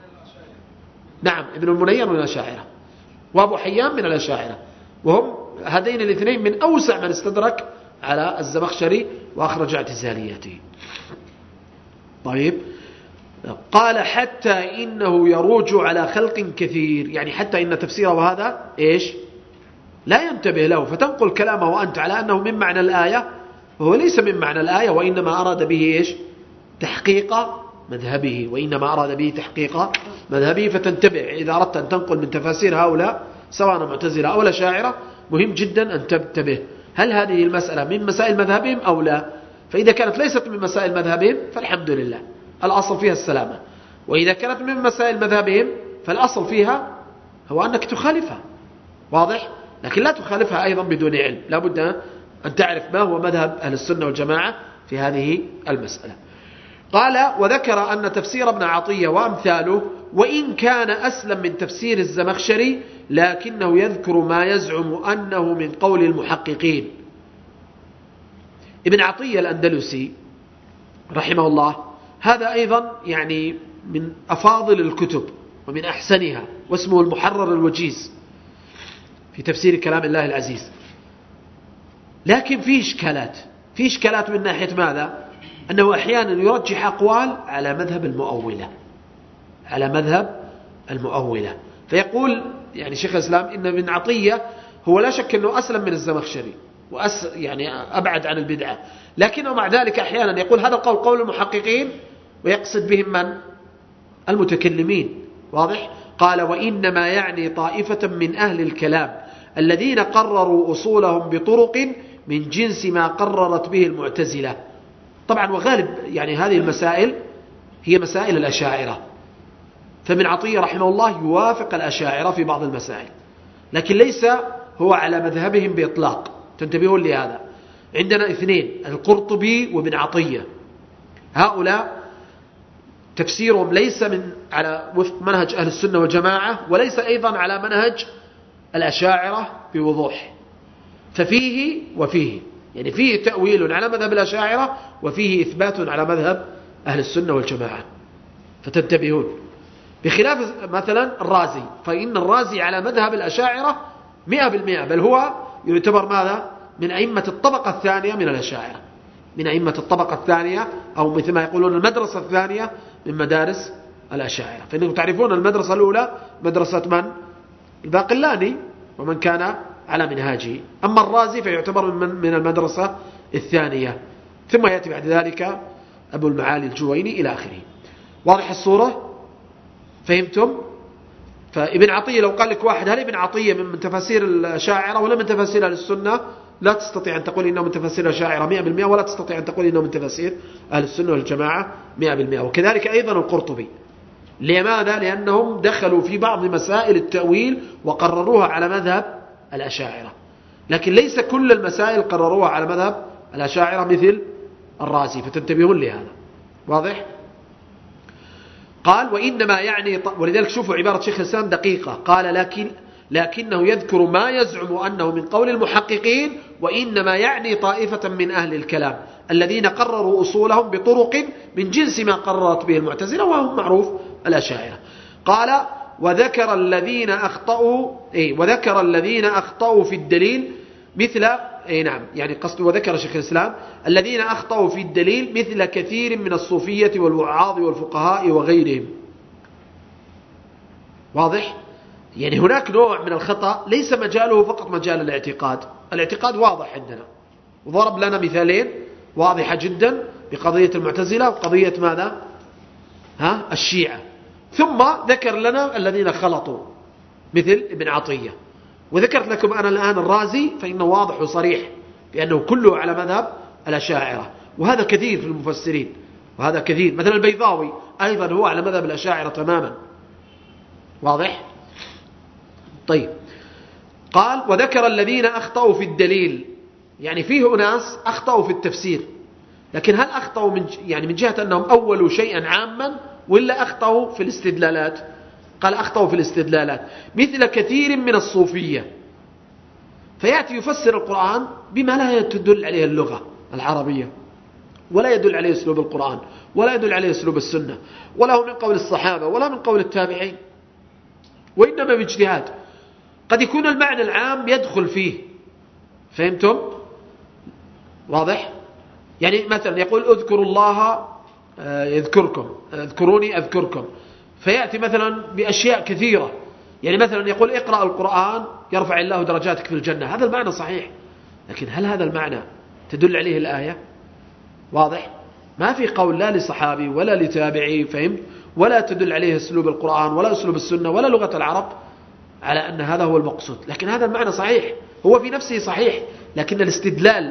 Speaker 1: نعم ابن المنير من الأشاعرة وأبو حيان من الأشاعرة، وهم هذين الاثنين من أوسع من استدرك على الزمخشري وأخرج اعتزالياته. طيب، قال حتى إنه يروج على خلق كثير، يعني حتى إن تفسيره هذا إيش لا ينتبه له، فتنقل كلامه وأنت على أنه من معنى الآية، وهو ليس من معنى الآية، وإنما أراد به إيش تحقيق مذهبه، وإنما أراد به تحقيق مذهبه. فتنتبه إذا أردت أن تنقل من تفاسير هؤلاء سواء معتزلة أو الأشاعرة، مهم جدا أن تنتبه هل هذه المسألة من مسائل مذهبهم أو لا. فإذا كانت ليست من مسائل مذهبهم فالحمد لله، الأصل فيها السلامة. وإذا كانت من مسائل مذهبهم فالأصل فيها هو أنك تخالفها، واضح؟ لكن لا تخالفها أيضا بدون علم، لا بد أن تعرف ما هو مذهب أهل السنة والجماعة في هذه المسألة. قال وذكر أن تفسير ابن عطية وأمثاله وإن كان أسلم من تفسير الزمخشري لكنه يذكر ما يزعم أنه من قول المحققين. ابن عطية الأندلسي رحمه الله هذا أيضا يعني من أفاضل الكتب ومن أحسنها، واسمه المحرر الوجيز في تفسير كلام الله العزيز. لكن فيه إشكالات، فيه إشكالات من ناحية ماذا؟ أنه أحيانا يرجح أقوال على مذهب المؤولة، على مذهب المؤولة. فيقول يعني شيخ الإسلام إن ابن عطية هو لا شك أنه أسلم من الزمخشري وأس يعني أبعد عن البدعة، لكنه مع ذلك أحيانا يقول هذا القول قول المحققين ويقصد بهم من؟ المتكلمين، واضح؟ قال وإنما يعني طائفة من أهل الكلام الذين قرروا أصولهم بطرق من جنس ما قررت به المعتزلة. طبعا وغالب يعني هذه المسائل هي مسائل الأشاعرة، فابن عطية رحمه الله يوافق الأشاعرة في بعض المسائل، لكن ليس هو على مذهبهم بإطلاق. تنتبهون لهذا. عندنا اثنين، القرطبي وابن عطية، هؤلاء تفسيرهم ليس من على وفق منهج أهل السنة والجماعة، وليس أيضا على منهج الأشاعرة بوضوح. ففيه وفيه، يعني فيه تأويل على مذهب الأشاعرة وفيه إثبات على مذهب أهل السنة والجماعة، فتنتبهون. بخلاف مثلا الرازي، فإن الرازي على مذهب الأشاعرة مئة بالمئة، بل هو يعتبر ماذا؟ من أئمة الطبقة الثانية من الأشاعرة، من أئمة الطبقة الثانية، أو مثل ما يقولون المدرسة الثانية من مدارس الأشاعرة. فإنكم تعرفون المدرسة الأولى مدرسة من؟ الباقلاني ومن كان على منهاجه. أما الرازي فيعتبر من المدرسة الثانية، ثم يأتي بعد ذلك أبو المعالي الجويني إلى آخره. واضح الصورة؟ فهمتم؟ فابن عطية لو قال لك واحد هل ابن عطية من تفاسير الأشاعرة ولا من تفاسير أهل السنة، لا تستطيع أن تقول إنه من تفاسير الأشاعرة مئة بالمئة، ولا تستطيع أن تقول إنه من تفاسير أهل السنة والجماعة مئة بالمئة. وكذلك أيضا القرطبي. لماذا؟ لأنهم دخلوا في بعض مسائل التأويل وقرروها على مذهب الأشاعرة، لكن ليس كل المسائل قرروها على مذهب الأشاعرة مثل الرازي، فتنتبهون لهذا. واضح؟ قال وإنما يعني، ولذلك شوفوا عبارة شيخ الإسلام دقيقة، قال لكن لكنه يذكر ما يزعم أنه من قول المحققين، وإنما يعني طائفة من أهل الكلام الذين قرروا أصولهم بطرق من جنس ما قررت به المعتزلة، وهم معروف الأشاعرة. قال وذكر الذين أخطأوا إيه وذكر الذين أخطأوا في الدليل مثل إيه نعم يعني قصد وذكر شيخ الإسلام الذين أخطأوا في الدليل مثل كثير من الصوفية والوعاظ والفقهاء وغيرهم. واضح؟ يعني هناك نوع من الخطأ ليس مجاله فقط مجال الاعتقاد، الاعتقاد واضح عندنا، وضرب لنا مثالين واضحة جدا بقضية المعتزلة وقضية ماذا؟ ها الشيعة. ثم ذكر لنا الذين خلطوا مثل ابن عطية، وذكرت لكم أنا الآن الرازي فإنه واضح وصريح بأنه كله على مذهب الأشاعرة، وهذا كثير في المفسرين، وهذا كثير. مثلا البيضاوي أيضا هو على مذهب الأشاعرة تماما. واضح؟ طيب، قال وذكر الذين أخطأوا في الدليل، يعني فيه أناس أخطأوا في التفسير، لكن هل أخطأوا من يعني من جهة أنهم أولوا شيئا عاما ولا أخطأوا في الاستدلالات؟ قال أخطأوا في الاستدلالات مثل كثير من الصوفية، فيأتي يفسر القرآن بما لا تدل عليه اللغة العربية، ولا يدل عليه أسلوب القرآن، ولا يدل عليه أسلوب السنة، ولا هو من قول الصحابة ولا من قول التابعين، وإنما باجتهاد. قد يكون المعنى العام يدخل فيه، فهمتم؟ واضح؟ يعني مثلا يقول اذكروا الله يذكركم، اذكروني أذكركم، فيأتي مثلا بأشياء كثيرة. يعني مثلا يقول اقرأ القرآن يرفع الله درجاتك في الجنة، هذا المعنى صحيح، لكن هل هذا المعنى تدل عليه الآية؟ واضح؟ ما في قول لا لصحابي ولا لتابعي، فهمت؟ ولا تدل عليه أسلوب القرآن ولا أسلوب السنة ولا لغة العرب على أن هذا هو المقصود. لكن هذا المعنى صحيح، هو في نفسه صحيح، لكن الاستدلال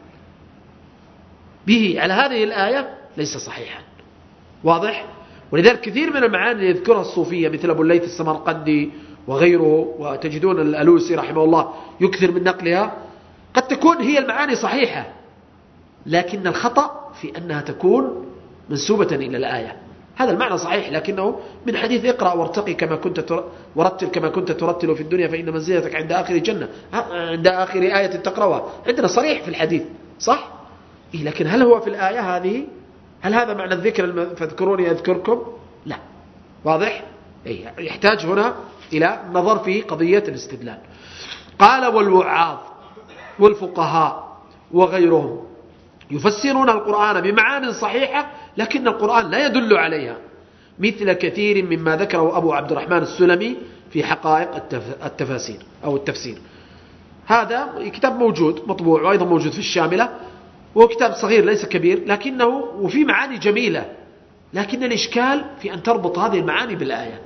Speaker 1: به على هذه الآية ليس صحيحا. واضح؟ ولذلك كثير من المعاني اللي يذكرها الصوفية مثل أبو الليث السمرقندي وغيره، وتجدون الألوسي رحمه الله يكثر من نقلها، قد تكون هي المعاني صحيحة، لكن الخطأ في أنها تكون منسوبة إلى الآية. هذا المعنى صحيح، لكنه من حديث اقرأ وارتقي كما كنت ورتل كما كنت ترتل في الدنيا فإن منزلتك عند آخر جنة، عند آخر آية تقرأها، عندنا صريح في الحديث صح؟ إيه، لكن هل هو في الآية هذه؟ هل هذا معنى الذكر فاذكروني أذكركم؟ لا. واضح؟ إيه، يحتاج هنا إلى نظر في قضية الاستدلال. قال والوعاظ والفقهاء وغيرهم يفسرون القرآن بمعان صحيحة، لكن القرآن لا يدل عليها، مثل كثير مما ذكره أبو عبد الرحمن السلمي في حقائق التفاسير أو التفسير. هذا كتاب موجود مطبوع وأيضا موجود في الشاملة، وهو كتاب صغير ليس كبير، لكنه وفي معاني جميلة، لكن الإشكال في أن تربط هذه المعاني بالآية.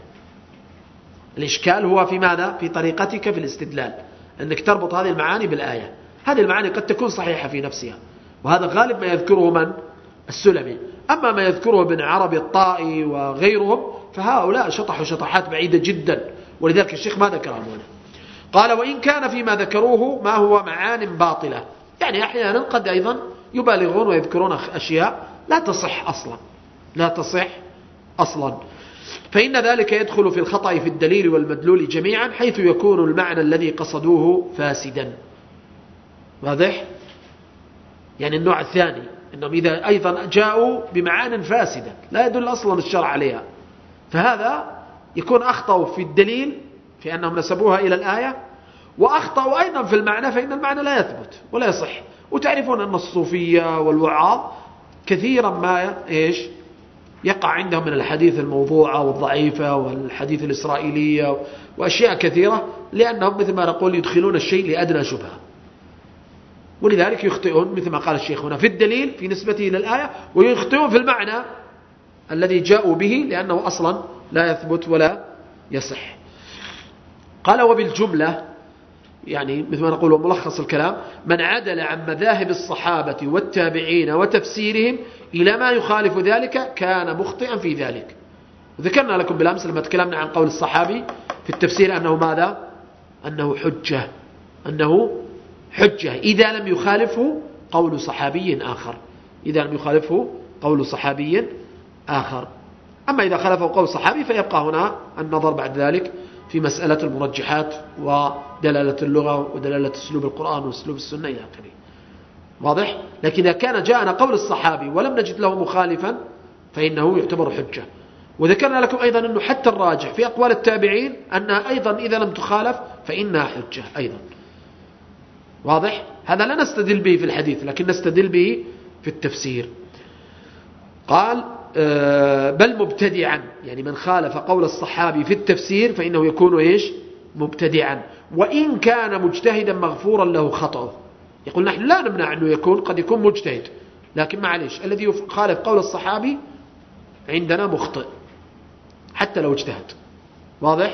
Speaker 1: الإشكال هو في ماذا؟ في طريقتك في الاستدلال، أنك تربط هذه المعاني بالآية. هذه المعاني قد تكون صحيحة في نفسها، وهذا غالب ما يذكره من؟ السلمي. أما ما يذكره ابن عربي الطائي وغيرهم فهؤلاء شطحوا شطحات بعيدة جدا، ولذلك الشيخ ما ذكرهم هنا. قال وإن كان فيما ذكروه ما هو معان باطلة، يعني أحيانا قد أيضا يبالغون ويذكرون أشياء لا تصح أصلا، لا تصح أصلا، فإن ذلك يدخل في الخطأ في الدليل والمدلول جميعا، حيث يكون المعنى الذي قصدوه فاسدا. واضح؟ يعني النوع الثاني أنهم إذا أيضا جاءوا بمعان فاسدة لا يدل أصلا الشرع عليها، فهذا يكون أخطأوا في الدليل في أنهم نسبوها إلى الآية، وأخطأوا أيضا في المعنى، فإن المعنى لا يثبت ولا يصح. وتعرفون أن الصوفية والوعاظ كثيرا ما إيش يقع عندهم من الحديث الموضوعة والضعيفة والحديث الإسرائيلية وأشياء كثيرة، لأنهم مثل ما نقول يدخلون الشيء لأدنى شبهة، ولذلك يخطئون مثل ما قال الشيخ هنا في الدليل في نسبته إلى الآية، ويخطئون في المعنى الذي جاءوا به لأنه أصلا لا يثبت ولا يصح. قال وبالجملة، يعني مثل ما نقول ملخص الكلام، من عدل عن مذاهب الصحابة والتابعين وتفسيرهم إلى ما يخالف ذلك كان مخطئا في ذلك. وذكرنا لكم بالأمس لما تكلمنا عن قول الصحابي في التفسير أنه ماذا؟ أنه حجة، أنه حجة إذا لم يخالفه قول صحابي آخر، إذا لم يخالفه قول صحابي آخر. أما إذا خالفه قول صحابي فيبقى هنا النظر بعد ذلك في مسألة المرجحات ودلالة اللغة ودلالة أسلوب القرآن وأسلوب السنة إلى آخره. واضح؟ لكن إذا كان جاءنا قول الصحابي ولم نجد له مخالفا فإنه يعتبر حجة. وذكرنا لكم أيضا أنه حتى الراجح في أقوال التابعين أنها أيضا إذا لم تخالف فإنها حجة أيضا. واضح؟ هذا لا نستدل به في الحديث، لكن نستدل به في التفسير. قال بل مبتدعا، يعني من خالف قول الصحابي في التفسير فإنه يكون إيش؟ مبتدعا، وإن كان مجتهدا مغفورا له خطأه. يقول نحن لا نمنع أنه يكون قد يكون مجتهد، لكن معليش الذي يخالف قول الصحابي عندنا مخطئ حتى لو اجتهد. واضح؟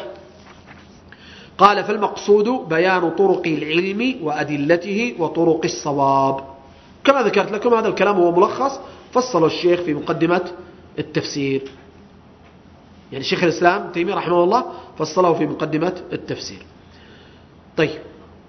Speaker 1: قال فالمقصود بيان طرق العلم وأدلته وطرق الصواب. كما ذكرت لكم هذا الكلام هو ملخص فصل الشيخ في مقدمة التفسير، يعني شيخ الإسلام تيمية رحمه الله فصله في مقدمة التفسير. طيب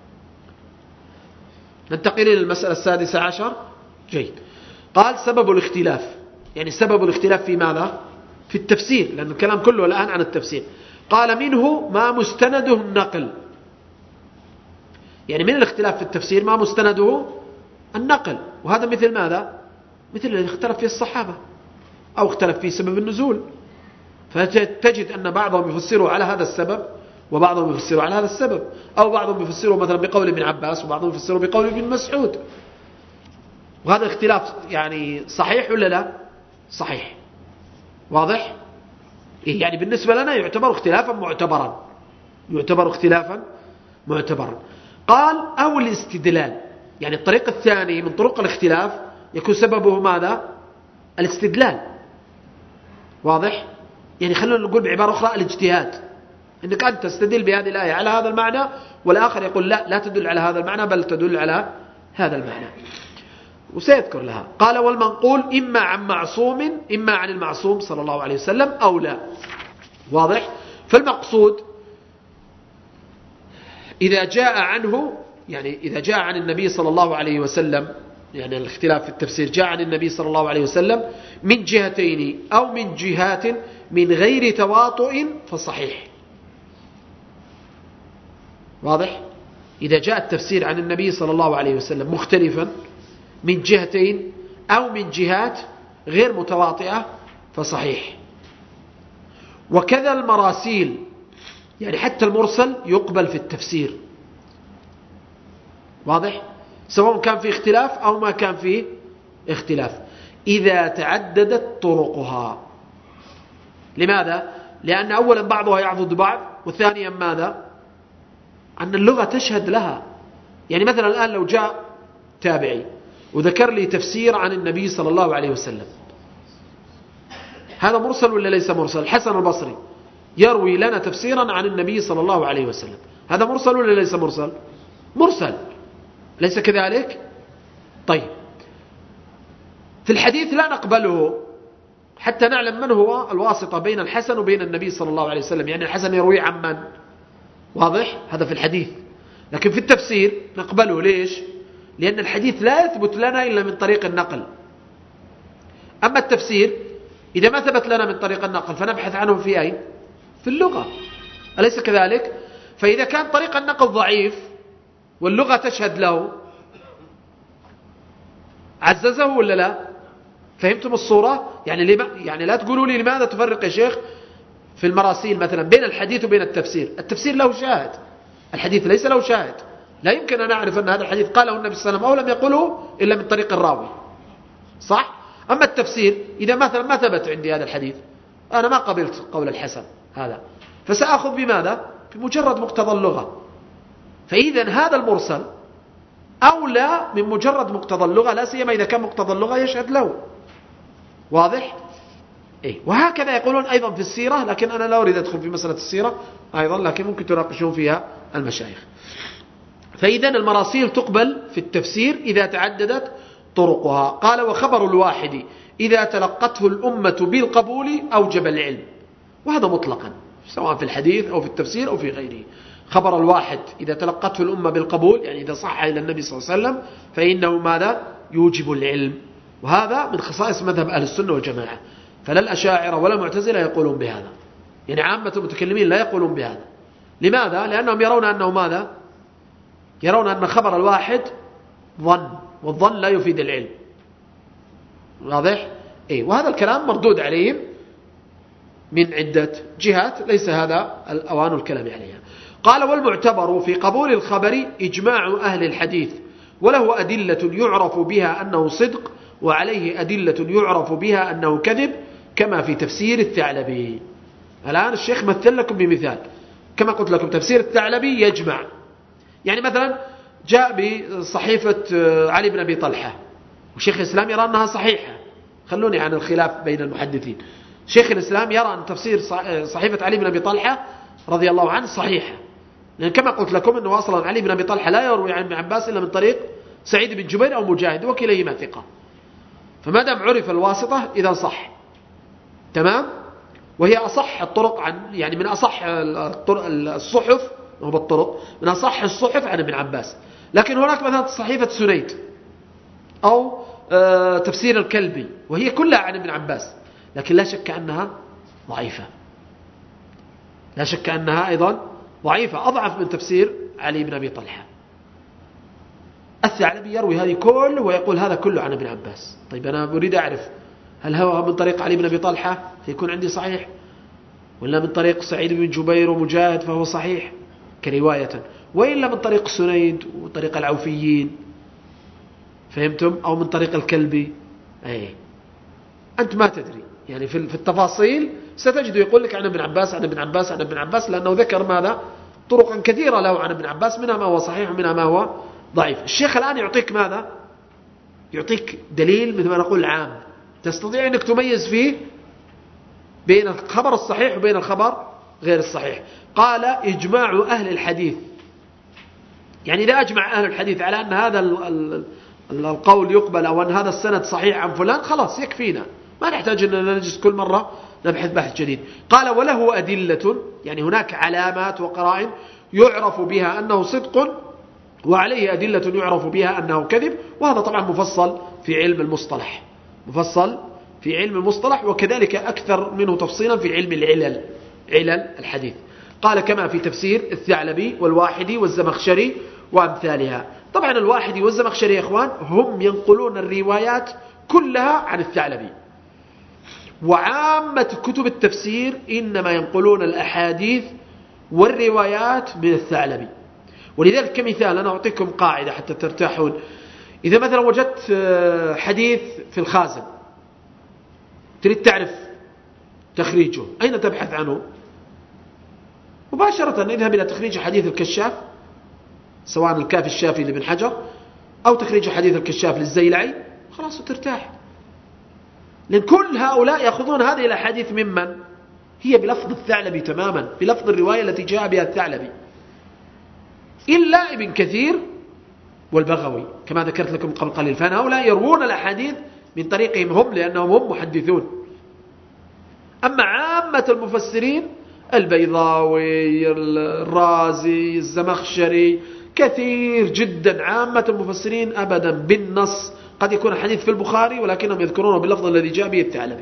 Speaker 1: ننتقل إلى المسألة السادسة عشر. جيد. قال سبب الاختلاف، يعني سبب الاختلاف في ماذا؟ في التفسير، لأن الكلام كله الآن عن التفسير. قال منه ما مستنده النقل، يعني من الاختلاف في التفسير ما مستنده النقل، وهذا مثل ماذا؟ مثل اللي اختلف فيه الصحابة أو اختلف فيه سبب النزول، فتجد أن بعضهم يفسروا على هذا السبب وبعضهم يفسروا على هذا السبب، أو بعضهم يفسروا مثلا بقول ابن عباس وبعضهم يفسروا بقول ابن مسعود. وهذا اختلاف يعني صحيح ولا لا؟ صحيح. واضح؟ يعني بالنسبة لنا يعتبر اختلافا معتبرا، يعتبر اختلافا معتبرا. قال أو الاستدلال، يعني الطريق الثاني من طرق الاختلاف يكون سببه ماذا؟ الاستدلال. واضح؟ يعني خلونا نقول بعبارة أخرى الاجتهاد، إنك أنت تستدل بهذه الآية على هذا المعنى، والآخر يقول لا لا تدل على هذا المعنى بل تدل على هذا المعنى، وسيذكر لها. قال والمنقول إما عن معصوم إما عن المعصوم صلى الله عليه وسلم أو لا. واضح؟ فالمقصود إذا جاء عنه، يعني إذا جاء عن النبي صلى الله عليه وسلم، يعني الاختلاف في التفسير جاء عن النبي صلى الله عليه وسلم من جهتين أو من جهات من غير تواطؤ فصحيح. واضح؟ إذا جاء التفسير عن النبي صلى الله عليه وسلم مختلفا من جهتين أو من جهات غير متواطئة فصحيح. وكذا المراسيل، يعني حتى المرسل يقبل في التفسير. واضح؟ سواء كان في اختلاف أو ما كان فيه اختلاف إذا تعددت طرقها. لماذا؟ لأن أولا بعضها يعضد بعض، وثانيا ماذا؟ أن اللغة تشهد لها. يعني مثلا الآن لو جاء تابعي وذكر لي تفسير عن النبي صلى الله عليه وسلم، هذا مرسل ولا ليس مرسل؟ الحسن البصري يروي لنا تفسيرا عن النبي صلى الله عليه وسلم، هذا مرسل ولا ليس مرسل؟ مرسل، ليس كذلك؟ طيب في الحديث لا نقبله حتى نعلم من هو الواسطة بين الحسن وبين النبي صلى الله عليه وسلم، يعني الحسن يروي عن من؟ واضح؟ هذا في الحديث. لكن في التفسير نقبله. ليش؟ لأن الحديث لا يثبت لنا إلا من طريق النقل. أما التفسير إذا ما ثبت لنا من طريق النقل فنبحث عنه في أين؟ في اللغة، أليس كذلك؟ فإذا كان طريق النقل ضعيف واللغة تشهد له عززه ولا لا؟ فهمتم الصورة؟ يعني, لما يعني لا تقولوا لي لماذا تفرق يا شيخ في المراسيل مثلا بين الحديث وبين التفسير. التفسير له شاهد، الحديث ليس له شاهد. لا يمكن أن أعرف أن هذا الحديث قاله النبي صلى الله عليه وسلم أو لم يقله إلا من طريق الراوي، صح؟ أما التفسير إذا مثلا ما ثبت عندي هذا الحديث، أنا ما قبلت قول الحسن هذا، فسأخذ بماذا؟ بمجرد مقتضى اللغة. فإذا هذا المرسل أولى من مجرد مقتضى اللغة، لا سيما إذا كان مقتضى اللغة يشهد له. واضح؟ إيه؟ وهكذا يقولون أيضا في السيرة، لكن أنا لا أريد أدخل في مسألة السيرة أيضا، لكن ممكن تناقشون فيها المشايخ. فإذا المراسيل تقبل في التفسير إذا تعددت طرقها. قال وخبر الواحد إذا تلقته الأمة بالقبول أوجب العلم، وهذا مطلقا سواء في الحديث أو في التفسير أو في غيره. خبر الواحد إذا تلقته الأمة بالقبول، يعني إذا صح إلى النبي صلى الله عليه وسلم فإنه ماذا؟ يوجب العلم. وهذا من خصائص مذهب أهل السنة والجماعة، فلا الأشاعرة ولا المعتزلة يقولون بهذا، يعني عامة المتكلمين لا يقولون بهذا. لماذا؟ لأنهم يرون أنه ماذا؟ يرون أن خبر الواحد ظن، والظن لا يفيد العلم. واضح؟ إيه؟ وهذا الكلام مردود عليهم من عدة جهات، ليس هذا الأوان الكلام عليها. قال والمعتبر في قبول الخبر إجماع أهل الحديث، وله أدلة يعرف بها أنه صدق، وعليه أدلة يعرف بها أنه كذب، كما في تفسير الثعلبي. الآن الشيخ مثل لكم بمثال، كما قلت لكم تفسير الثعلبي يجمع، يعني مثلا جاء بصحيفة علي بن أبي طلحة، وشيخ الإسلام يرى أنها صحيحة. خلوني عن الخلاف بين المحدثين. شيخ الإسلام يرى أن تفسير صحيفة علي بن أبي طلحة رضي الله عنه صحيحة، لأن كما قلت لكم أنه أصلا علي بن أبي طلحة لا يروي عن ابن عباس إلا من طريق سعيد بن جبير أو مجاهد، وكليهما ثقة، فما دام عرف الواسطة إذا صح. تمام؟ وهي أصح الطرق عن، يعني من أصح الصحف، هو بالطرق من أصح الصحف عن ابن عباس. لكن هناك مثلا صحيفة سنيد أو تفسير الكلبي، وهي كلها عن ابن عباس، لكن لا شك أنها ضعيفة، لا شك أنها أيضا ضعيفة، أضعف من تفسير علي بن أبي طلحة. الثعلبي يروي هذه كله ويقول هذا كله عن ابن عباس. طيب أنا أريد أعرف هل هو من طريق علي بن أبي طلحة فيكون عندي صحيح، ولا من طريق سعيد بن جبير ومجاهد فهو صحيح كرواية، وإلا من طريق سنيد وطريق العوفيين. فهمتم؟ أو من طريق الكلبي. أي أنت ما تدري يعني في التفاصيل ستجد يقول لك عن ابن عباس عن ابن عباس عن ابن عباس، لأنه ذكر ماذا؟ طرقا كثيرة له عن ابن عباس، منها ما هو صحيح ومنها ما هو ضعيف. الشيخ الآن يعطيك ماذا؟ يعطيك دليل مثل ما نقول عام تستطيع أنك تميز فيه بين الخبر الصحيح وبين الخبر غير الصحيح. قال إجماع أهل الحديث، يعني إذا أجمع أهل الحديث على أن هذا القول يقبل أو أن هذا السند صحيح عن فلان خلاص يكفينا، ما نحتاج أن نجلس كل مرة نبحث بحث جديد. قال وله أدلة، يعني هناك علامات وقرائن يعرف بها أنه صدق، وعليه أدلة يعرف بها أنه كذب. وهذا طبعا مفصل في علم المصطلح، مفصل في علم المصطلح، وكذلك أكثر منه تفصيلا في علم العلل، علل الحديث. قال كما في تفسير الثعلبي والواحدي والزمخشري وأمثالها. طبعا الواحدي والزمخشري يا إخوان هم ينقلون الروايات كلها عن الثعلبي، وعامة كتب التفسير إنما ينقلون الأحاديث والروايات من الثعلبي. ولذلك كمثال أنا أعطيكم قاعدة حتى ترتاحون. إذا مثلا وجدت حديث في الخازن تريد تعرف تخريجه، أين تبحث عنه؟ مباشرة اذهب إلى تخريج حديث الكشاف، سواء الكافي الشافي لابن حجر أو تخريج حديث الكشاف للزيلعي، خلاص وترتاح. لأن كل هؤلاء يأخذون هذه الأحاديث ممن هي بلفظ الثعلبي تماما، بلفظ الرواية التي جاء بها الثعلبي، إلا ابن كثير والبغوي كما ذكرت لكم قبل قليل. فهؤلاء يروون الأحاديث من طريقهم هم لأنهم هم محدثون. أما عامة المفسرين البيضاوي الرازي الزمخشري كثير جدا، عامة المفسرين أبدا بالنص. قد يكون الحديث في البخاري ولكنهم يذكرونه باللفظ الذي جاء به الثعلبي.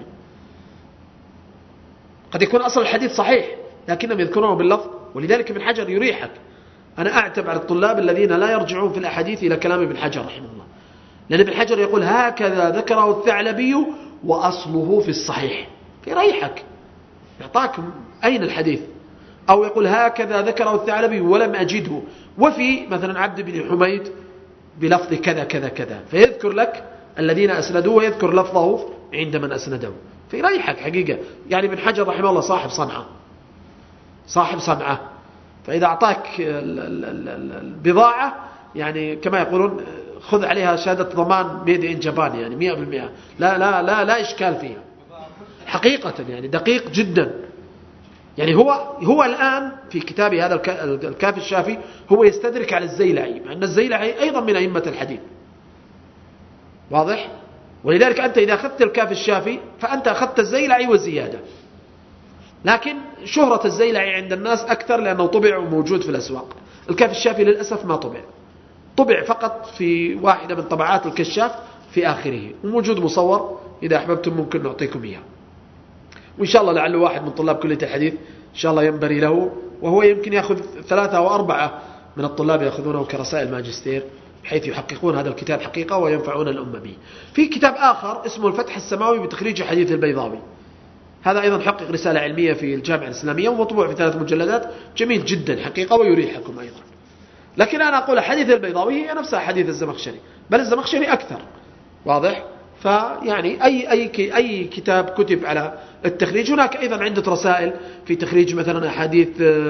Speaker 1: قد يكون أصل الحديث صحيح لكنهم يذكرونه باللفظ. ولذلك ابن حجر يريحك. أنا أعتب على الطلاب الذين لا يرجعون في الأحاديث إلى كلام ابن حجر رحمه الله، لأن ابن حجر يقول هكذا ذكره الثعلبي وأصله في الصحيح، يريحك يعطاك أين الحديث. أو يقول هكذا ذكره الثعلبي ولم أجده، وفي مثلا عبد بن حميد بلفظ كذا كذا كذا، فيذكر لك الذين أسندوه ويذكر لفظه عند من أسنده، فيريحك حقيقة. يعني ابن حجر رحمه الله صاحب صنعة، صاحب صنعة، فإذا أعطاك البضاعة يعني كما يقولون خذ عليها شهادة ضمان ميد إن جابان، يعني مئة بالمئة لا لا لا لا إشكال فيها حقيقة، يعني دقيق جدا. يعني هو هو الآن في كتابه هذا الكافي الشافي هو يستدرك على الزيلعي، مع أن الزيلعي أيضا من أئمة الحديث، واضح؟ ولذلك أنت إذا أخذت الكافي الشافي فأنت أخذت الزيلعي وزيادة، لكن شهرة الزيلعي عند الناس أكثر لأنه طبع وموجود في الأسواق. الكافي الشافي للأسف ما طبع، طبع فقط في واحدة من طبعات الكشاف في آخره، وموجود مصور، إذا أحببتم ممكن نعطيكم إياه. وإن شاء الله لعله واحد من طلاب كلية الحديث إن شاء الله ينبري له، وهو يمكن يأخذ ثلاثة أو أربعة من الطلاب يأخذونه كرسائل ماجستير، بحيث يحققون هذا الكتاب حقيقة وينفعون الأمة به. في كتاب آخر اسمه الفتح السماوي بتخريج حديث البيضاوي، هذا أيضا حقق رسالة علمية في الجامعة الإسلامية ومطبوع في ثلاث مجلدات، جميل جدا حقيقة ويريحكم أيضا. لكن أنا أقول حديث البيضاوي هي نفسها حديث الزمخشري، بل الزمخشري أكثر، واضح؟ فيعني أي أي أي كتاب كتب على التخريج. هناك أيضا عدة رسائل في تخريج مثلا أحاديث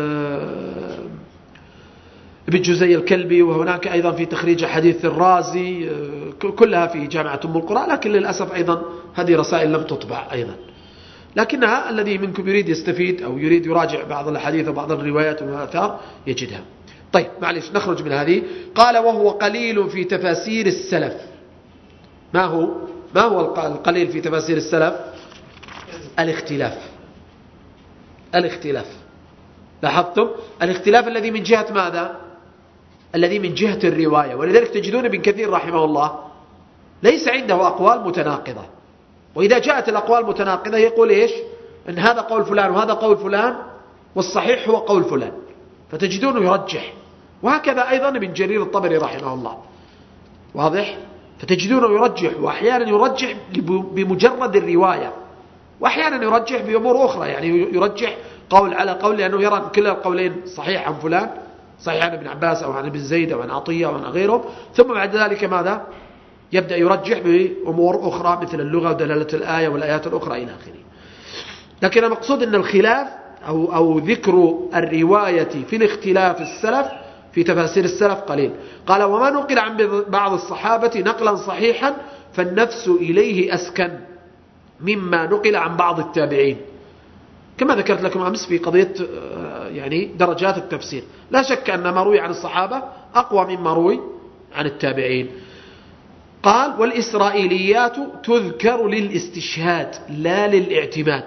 Speaker 1: ابن جزي الكلبي، وهناك أيضا في تخريج حديث الرازي، كلها في جامعة أم القرى، لكن للأسف أيضا هذه رسائل لم تطبع أيضا. لكنها الذي منكم يريد يستفيد أو يريد يراجع بعض الحديث وبعض الروايات والآثار يجدها. طيب معلش نخرج من هذه. قال وهو قليل في تفاسير السلف. ما هو ما هو القليل في تفاسير السلف؟ الاختلاف. الاختلاف لاحظتم؟ الاختلاف الذي من جهة ماذا؟ الذي من جهة الرواية. ولذلك تجدون ابن كثير رحمه الله ليس عنده أقوال متناقضة، وإذا جاءت الأقوال متناقضة يقول إيش؟ إن هذا قول فلان وهذا قول فلان والصحيح هو قول فلان، فتجدونه يرجح. وهكذا أيضا ابن جرير الطبري رحمه الله، واضح؟ فتجدونه يرجح، وأحيانا يرجح بمجرد الرواية، وأحيانا يرجح بأمور أخرى، يعني يرجح قول على قول لأنه يرى كلا القولين صحيح عن فلان، صحيح عن ابن عباس أو عن ابن زيد أو عن عطية أو عن غيرهم، ثم بعد ذلك ماذا؟ يبدأ يرجح بأمور أخرى مثل اللغة ودلالة الآية والآيات الأخرى إلى آخره. لكن المقصود أن الخلاف أو, أو ذكر الرواية في الاختلاف السلف في تفاسير السلف قليل. قال وما نقل عن بعض الصحابة نقلا صحيحا فالنفس إليه أسكن مما نقل عن بعض التابعين، كما ذكرت لكم أمس في قضية يعني درجات التفسير. لا شك أن ما روي عن الصحابة أقوى مما روي عن التابعين. قال والإسرائيليات تذكر للاستشهاد لا للاعتماد.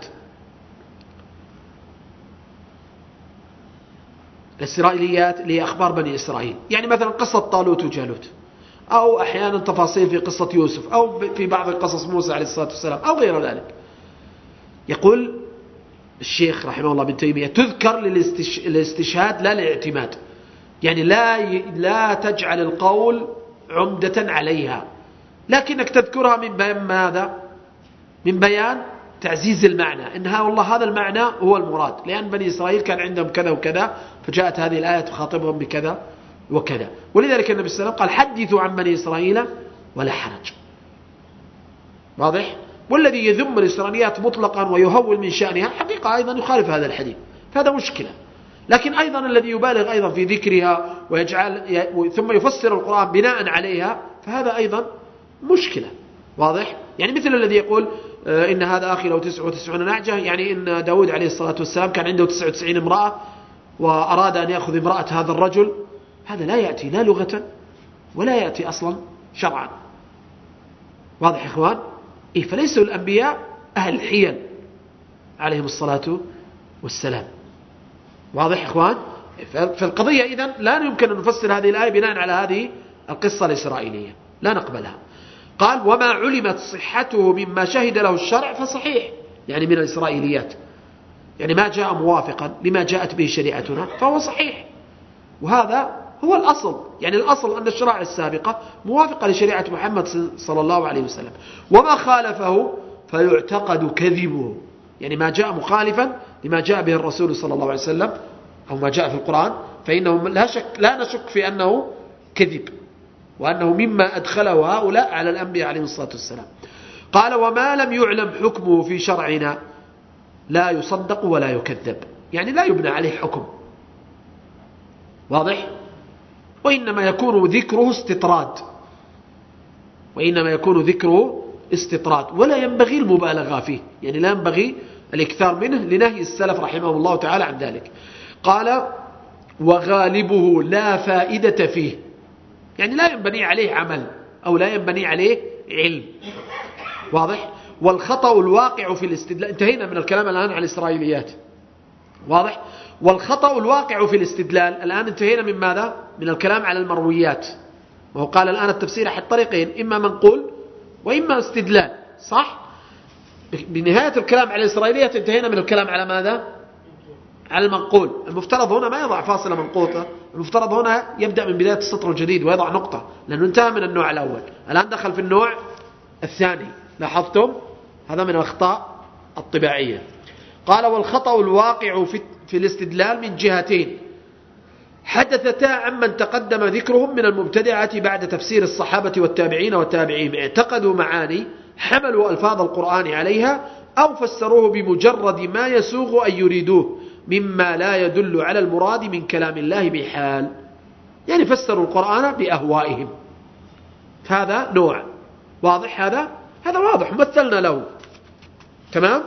Speaker 1: الإسرائيليات اللي هي أخبار بني إسرائيل، يعني مثلا قصة طالوت وجالوت، أو أحيانا تفاصيل في قصة يوسف، أو في بعض قصص موسى عليه الصلاة والسلام، أو غير ذلك. يقول الشيخ رحمه الله بن تيمية تذكر للاستشهاد لا للاعتماد، يعني لا لا تجعل القول عمدة عليها، لكنك تذكرها من بيان ماذا؟ من بيان تعزيز المعنى، إنها والله هذا المعنى هو المراد، لأن بني إسرائيل كان عندهم كذا وكذا، فجاءت هذه الآية تخاطبهم بكذا وكذا. ولذلك النبي صلى الله عليه وسلم قال حدثوا عن بني إسرائيل ولا حرج. واضح؟ والذي يذم الإسرائيليات مطلقا ويهول من شأنها حقيقة أيضا يخالف هذا الحديث، فهذا مشكلة. لكن أيضا الذي يبالغ أيضا في ذكرها ويجعل ثم يفسر القرآن بناء عليها فهذا أيضا مشكلة. واضح؟ يعني مثل الذي يقول إن هذا أخي له تسعة وتسعون نعجة، يعني إن داود عليه الصلاة والسلام كان عنده تسعة وتسعين امرأة وأراد أن يأخذ امرأة هذا الرجل، هذا لا يأتي لا لغة ولا يأتي أصلا شرعا. واضح يا إخوان؟ إيه فليسوا الأنبياء أهل الحيل عليهم الصلاة والسلام. واضح يا إخوان؟ فالقضية إذن لا يمكن أن نفسر هذه الآية بناء على هذه القصة الإسرائيلية، لا نقبلها. قال وما علمت صحته مما شهد له الشرع فصحيح، يعني من الإسرائيليات، يعني ما جاء موافقا لما جاءت به شريعتنا فهو صحيح، وهذا هو الأصل. يعني الأصل أن الشرائع السابقة موافقة لشريعة محمد صلى الله عليه وسلم، وما خالفه فيعتقد كذبه، يعني ما جاء مخالفا لما جاء به الرسول صلى الله عليه وسلم أو ما جاء في القرآن فإنه لا شك لا نشك في أنه كذب، وأنه مما أدخله هؤلاء على الأنبياء عليهم الصلاة والسلام. قال وما لم يعلم حكمه في شرعنا لا يصدق ولا يكذب، يعني لا يبنى عليه حكم. واضح؟ وإنما يكون ذكره استطراد، وإنما يكون ذكره استطراد ولا ينبغي المبالغة فيه، يعني لا ينبغي الإكثار منه لنهي السلف رحمه الله تعالى عن ذلك. قال وغالبه لا فائدة فيه، يعني لا ينبني عليه عمل أو لا ينبني عليه علم. واضح؟ والخطأ الواقع في الاستدلال، انتهينا من الكلام الآن عن الإسرائيليات. واضح؟ والخطأ الواقع في الاستدلال، الآن انتهينا من ماذا؟ من الكلام على المرويات. وهو قال الآن التفسير أحد طريقين، إما منقول وإما استدلال، صح؟ بنهاية الكلام على الإسرائيليات انتهينا من الكلام على ماذا؟ على المنقول. المفترض هنا ما يضع فاصلة منقوطة، المفترض هنا يبدأ من بداية السطر الجديد ويضع نقطة، لأنه انتهى من النوع الأول، الآن دخل في النوع الثاني. لاحظتم؟ هذا من الأخطاء الطباعية. قال والخطأ الواقع في, في الاستدلال من جهتين حدثتا عمن تقدم ذكرهم من المبتدعة بعد تفسير الصحابة والتابعين والتابعين، اعتقدوا معاني حملوا ألفاظ القرآن عليها أو فسروه بمجرد ما يسوغ أن يريدوه مما لا يدل على المراد من كلام الله بحال، يعني فسروا القرآن بأهوائهم. هذا نوع واضح، هذا هذا واضح مثلنا له. تمام؟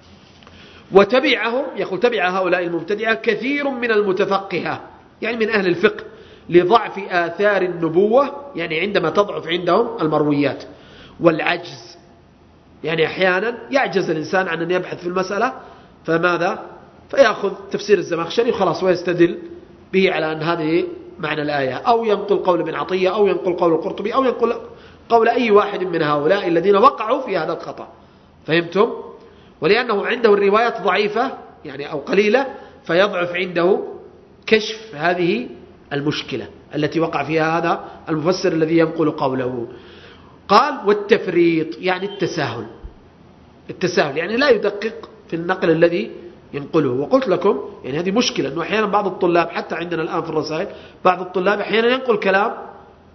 Speaker 1: وتبعهم، يقول تبع هؤلاء المبتدعة كثير من المتفقهة، يعني من أهل الفقه، لضعف آثار النبوة، يعني عندما تضعف عندهم المرويات، والعجز، يعني أحيانا يعجز الإنسان عن أن يبحث في المسألة فماذا؟ فيأخذ تفسير الزمخشري وخلاص ويستدل به على أن هذه معنى الآية، أو ينقل قول ابن عطية، أو ينقل قول القرطبي، أو ينقل قول أي واحد من هؤلاء الذين وقعوا في هذا الخطأ. فهمتم؟ ولأنه عنده الروايات ضعيفة يعني أو قليلة، فيضعف عنده كشف هذه المشكلة التي وقع فيها هذا المفسر الذي ينقل قوله. قال والتفريط يعني التساهل، التساهل يعني لا يدقق في النقل الذي ينقله. وقلت لكم يعني هذه مشكلة، أنه أحيانا بعض الطلاب حتى عندنا الآن في الرسائل بعض الطلاب أحيانا ينقل كلام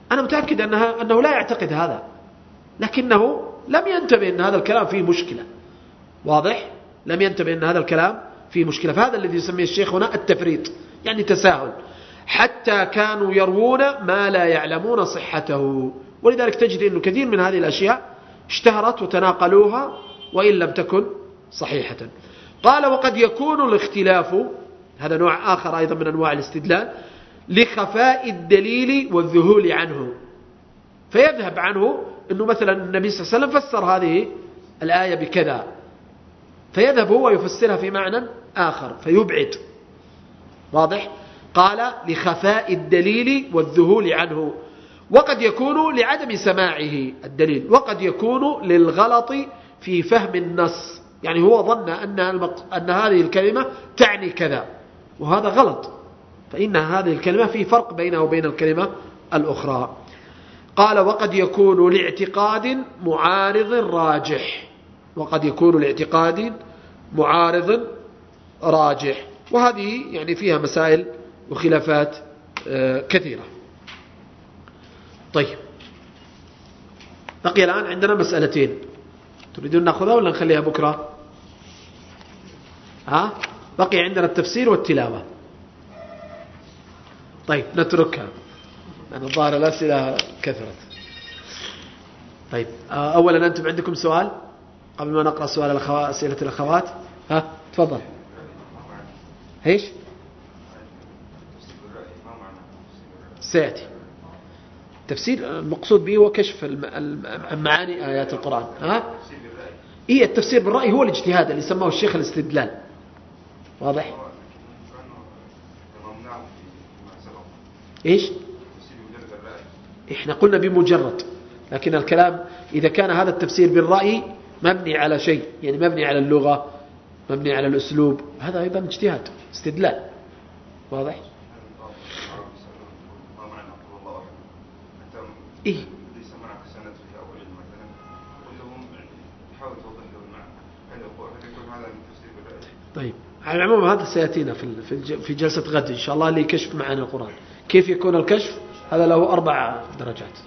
Speaker 1: أنا متأكد أنها أنه لا يعتقد هذا، لكنه لم ينتبه أن هذا الكلام فيه مشكلة. واضح؟ لم ينتبه أن هذا الكلام فيه مشكلة. فهذا الذي يسميه الشيخ هنا التفريط، يعني تساهل، حتى كانوا يروون ما لا يعلمون صحته. ولذلك تجد أنه كثير من هذه الأشياء اشتهرت وتناقلوها وإن لم تكن صحيحة. قال وقد يكون الاختلاف، هذا نوع آخر أيضا من أنواع الاستدلال، لخفاء الدليل والذهول عنه، فيذهب عنه أنه مثلا النبي صلى الله عليه وسلم فسر هذه الآية بكذا، فيذهب هو يفسرها في معنى آخر فيبعد. واضح؟ قال لخفاء الدليل والذهول عنه، وقد يكون لعدم سماعه الدليل، وقد يكون للغلط في فهم النص، يعني هو ظن أن, المق... أن هذه الكلمة تعني كذا، وهذا غلط، فإن هذه الكلمة في فرق بينها وبين الكلمة الأخرى. قال وقد يكون لاعتقاد معارض راجح، وقد يكون لاعتقاد معارض راجح، وهذه يعني فيها مسائل وخلافات كثيرة. طيب، بقي الآن عندنا مسألتين، تريدون نأخذها ولا نخليها بكرة؟ ها؟ بقي عندنا التفسير والتلاوة. طيب نتركها، لأن الظاهر الأسئلة كثرت. طيب، أولا أنتم عندكم سؤال قبل ما نقرأ سؤال الأخوات، أسئلة الأخوات؟ ها تفضل. ايش؟ سيأتي تفسير، المقصود به هو كشف معاني آيات القرآن. ها؟ إيه التفسير بالرأي هو الاجتهاد اللي سماه الشيخ الاستدلال. واضح؟ إيش؟ إحنا قلنا بمجرد، لكن الكلام إذا كان هذا التفسير بالرأي مبني على شيء، يعني مبني على اللغة، مبني على الأسلوب، هذا أيضا اجتهاد استدلال. واضح؟ إيه؟ طيب، على العموم هذا سيأتينا في في جلسة غد إن شاء الله، اللي كشف معاني القرآن. كيف يكون الكشف؟ هذا له أربع درجات.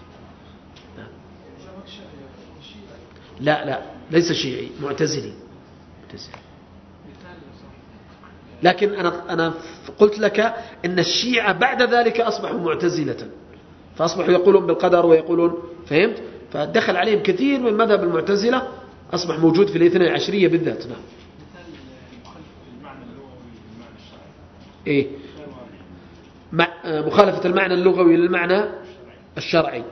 Speaker 1: لا لا ليس شيعي، معتزلي. لكن أنا أنا قلت لك إن الشيعة بعد ذلك أصبحوا معتزلة، فأصبحوا يقولون بالقدر ويقولون، فهمت؟ فدخل عليهم كثير من مذهب المعتزلة، أصبح موجود في الاثنى عشرية بالذات. نعم. إيه؟ مخالفة المعنى اللغوي للمعنى الشرعي.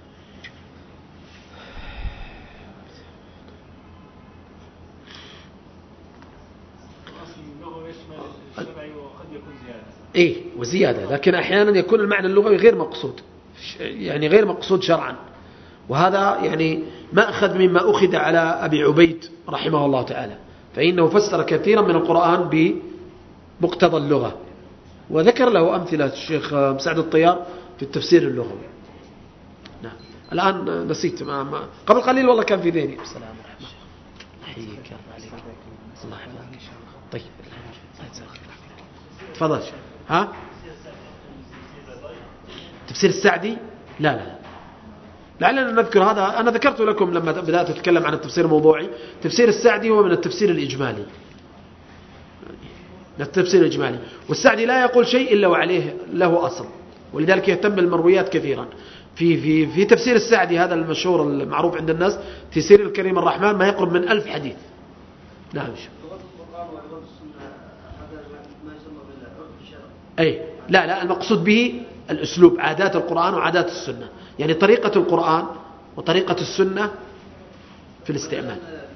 Speaker 1: إيه وزيادة، لكن أحيانا يكون المعنى اللغوي غير مقصود، يعني غير مقصود شرعا، وهذا يعني مأخذ مما أخذ على أبي عبيد رحمه الله تعالى، فإنه فسر كثيرا من القرآن بمقتضى اللغة، وذكر له أمثلة الشيخ مسعد الطيار في التفسير اللغوي. نعم. الآن نسيت ما ما قبل قليل والله كان في ذهني. السلام عليكم. حيك عليك. الله يحفظك. طيب. تفضل. ها؟ تفسير السعدي؟ لا لا. لعلنا نذكر هذا، أنا ذكرت لكم لما بدأت أتكلم عن التفسير الموضوعي. تفسير السعدي هو من التفسير الإجمالي. التفسير الإجمالي، والسعدي لا يقول شيء إلا وعليه له أصل، ولذلك يهتم بالمرويات كثيرا. في في في تفسير السعدي هذا المشهور المعروف عند الناس، تفسير الكريم الرحمن، ما يقرب من ألف حديث. نعم. أي لا لا المقصود به الأسلوب، عادات القرآن وعادات السنة، يعني طريقة القرآن وطريقة السنة في الاستعمال.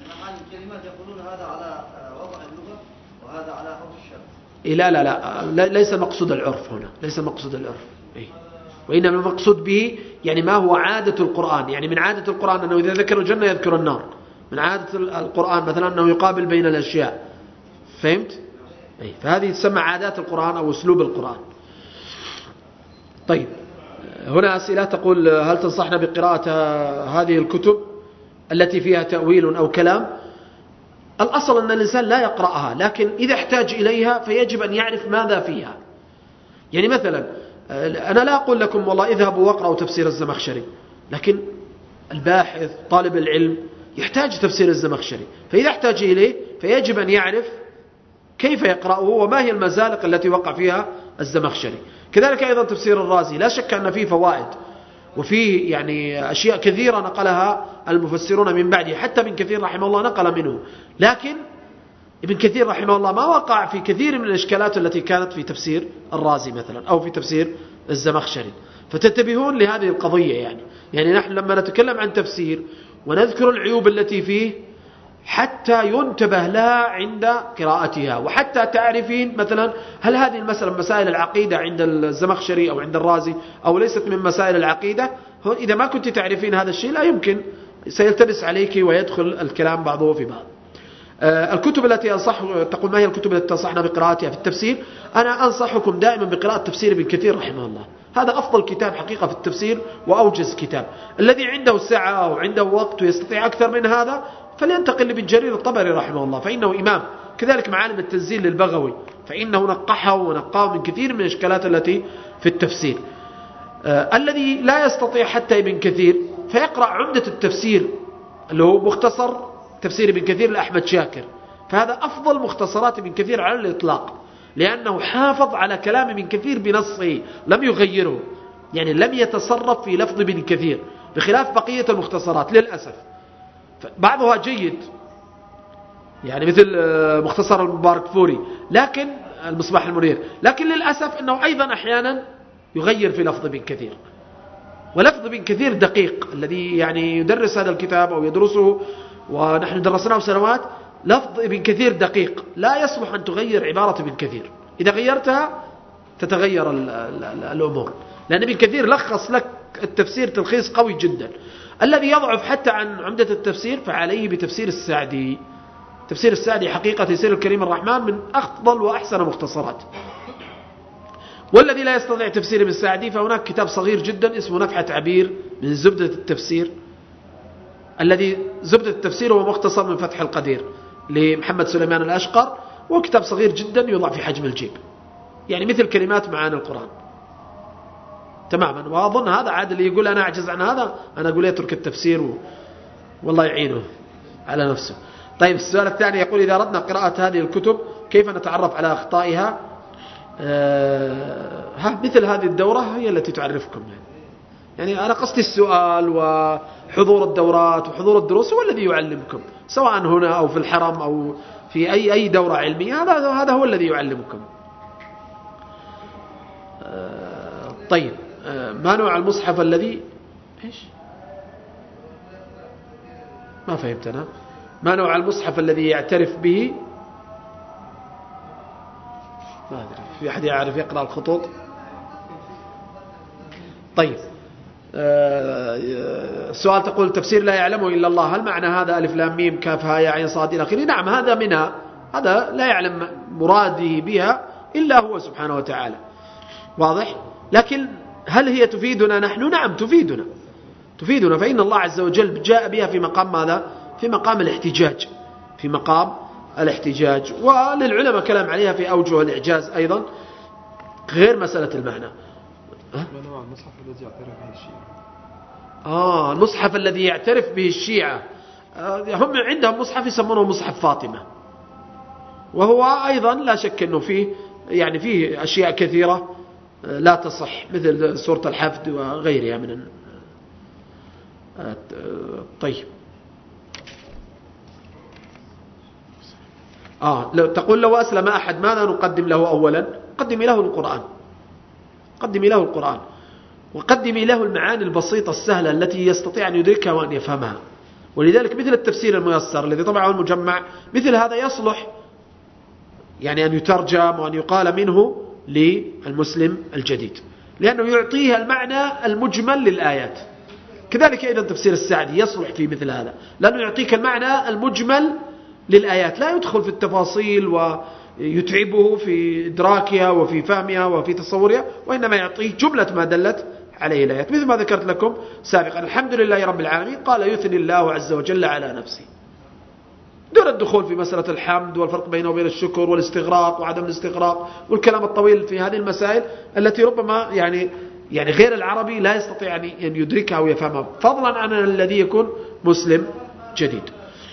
Speaker 1: إيه لا لا لا ليس المقصود العرف هنا، ليس المقصود العرف. إيه؟ وإنما المقصود به يعني ما هو عادة القرآن، يعني من عادة القرآن أنه إذا ذكر الجنة يذكر النار، من عادة القرآن مثلا أنه يقابل بين الأشياء. فهمت؟ إيه؟ فهذه تسمى عادات القرآن أو أسلوب القرآن. طيب، هنا أسئلة تقول هل تنصحنا بقراءة هذه الكتب التي فيها تأويل أو كلام؟ الأصل أن الإنسان لا يقرأها، لكن إذا احتاج إليها فيجب أن يعرف ماذا فيها. يعني مثلا أنا لا أقول لكم والله اذهبوا واقرأوا تفسير الزمخشري، لكن الباحث طالب العلم يحتاج تفسير الزمخشري، فإذا احتاج إليه فيجب أن يعرف كيف يقرأه وما هي المزالق التي وقع فيها الزمخشري. كذلك أيضا تفسير الرازي لا شك أن فيه فوائد وفيه يعني أشياء كثيرة نقلها المفسرون من بعده، حتى ابن كثير رحمه الله نقل منه، لكن ابن كثير رحمه الله ما وقع في كثير من الإشكالات التي كانت في تفسير الرازي مثلا أو في تفسير الزمخشري. فتنتبهون لهذه القضية. يعني يعني نحن لما نتكلم عن تفسير ونذكر العيوب التي فيه حتى ينتبه لها عند قراءتها، وحتى تعرفين مثلا هل هذه المسألة مسائل العقيدة عند الزمخشري أو عند الرازي أو ليست من مسائل العقيدة. إذا ما كنت تعرفين هذا الشيء لا يمكن، سيلتبس عليك ويدخل الكلام بعضه في بعض. الكتب التي أنصح، تقول ما هي الكتب التي تنصحنا بقراءتها في التفسير؟ أنا أنصحكم دائما بقراءة تفسير ابن كثير رحمه الله، هذا أفضل كتاب حقيقة في التفسير وأوجز كتاب. الذي عنده سعة أو عنده وقت ويستطيع أكثر من هذا فلينتقل لابن جرير الطبري رحمه الله فإنه إمام. كذلك معالم التنزيل للبغوي فإنه نقحه ونقاه من كثير من الإشكالات التي في التفسير. آه الذي لا يستطيع حتى ابن كثير فيقرأ عمدة التفسير اللي هو مختصر تفسير ابن كثير لأحمد شاكر، فهذا أفضل مختصرات ابن كثير على الإطلاق، لأنه حافظ على كلام ابن كثير بنصه لم يغيره، يعني لم يتصرف في لفظ ابن كثير بخلاف بقية المختصرات للأسف. بعضها جيد يعني مثل مختصر المبارك فوري لكن المصباح المنير، لكن للأسف أنه أيضا أحيانا يغير في لفظ ابن كثير، ولفظ ابن كثير دقيق. الذي يعني يدرس هذا الكتاب أو يدرسه ونحن درسناه سنوات، لفظ ابن كثير دقيق، لا يصلح أن تغير عبارة ابن كثير، إذا غيرتها تتغير ال ال ال الأمور، لأن ابن كثير لخص لك التفسير تلخيص قوي جدا. الذي يضعف حتى عن عمدة التفسير فعليه بتفسير السعدي. تفسير السعدي حقيقة تيسير الكريم الرحمن من أفضل وأحسن مختصرات. والذي لا يستطيع تفسير ابن السعدي فهناك كتاب صغير جدا اسمه نفحة عبير من زبدة التفسير، الذي زبدة التفسير هو مختصر من فتح القدير لمحمد سليمان الأشقر، وكتاب صغير جدا يوضع في حجم الجيب، يعني مثل كلمات معاني القرآن تماما. وأظن هذا عاد اللي يقول أنا أعجز عن هذا، أنا أقول يترك التفسير و... والله يعينه على نفسه. طيب السؤال الثاني يقول إذا أردنا قراءة هذه الكتب كيف نتعرف على أخطائها؟ أه... ها مثل هذه الدورة هي التي تعرفكم. يعني, يعني أنا قصدي السؤال وحضور الدورات وحضور الدروس هو الذي يعلمكم، سواء هنا أو في الحرم أو في أي أي دورة علمية، هذا هذا هو الذي يعلمكم. أه... طيب ما نوع المصحف الذي إيش ما فهمت أنا ما نوع المصحف الذي يعترف به؟ ما أدري في أحد يعرف يقرأ الخطوط؟ طيب السؤال تقول تفسير لا يعلمه إلا الله، هل معنى هذا ألف لام ميم كاف ها يا عين صاد إلى آخره؟ نعم هذا منها، هذا لا يعلم مراده بها إلا هو سبحانه وتعالى، واضح. لكن هل هي تفيدنا نحن؟ نعم تفيدنا تفيدنا فإن الله عز وجل جاء بها في مقام ماذا؟ في مقام الاحتجاج في مقام الاحتجاج وللعلماء كلام عليها في أوجه الإعجاز أيضا غير مسألة المعنى.
Speaker 2: ما نوع المصحف الذي يعترف به الشيعة؟
Speaker 1: آه المصحف الذي يعترف به الشيعة آه هم عندهم مصحف يسمونه مصحف فاطمة، وهو أيضا لا شك أنه فيه يعني فيه أشياء كثيرة لا تصح مثل سورة الحفد وغيرها من. طيب آه لو تقول لو أسلم أحد ماذا نقدم له؟ أولا قدمي له القرآن، قدمي له القرآن وقدمي له المعاني البسيطة السهلة التي يستطيع أن يدركها وأن يفهمها. ولذلك مثل التفسير الميسر الذي طبعه المجمع مثل هذا يصلح يعني أن يترجم وأن يقال منه للمسلم الجديد، لأنه يعطيها المعنى المجمل للآيات. كذلك أيضا تفسير السعدي يصلح في مثل هذا، لأنه يعطيك المعنى المجمل للآيات، لا يدخل في التفاصيل ويتعبه في إدراكها وفي فهمها وفي تصورها، وإنما يعطيه جملة ما دلت عليه الآيات، مثل ما ذكرت لكم سابقا. الحمد لله رب العالمين قال يثني الله عز وجل على نفسه، دون الدخول في مسألة الحمد والفرق بينه وبين الشكر والاستغراق وعدم الاستغراق والكلام الطويل في هذه المسائل التي ربما يعني يعني غير العربي لا يستطيع أن يدركها ويفهمها، فضلا عن الذي يكون مسلم جديد.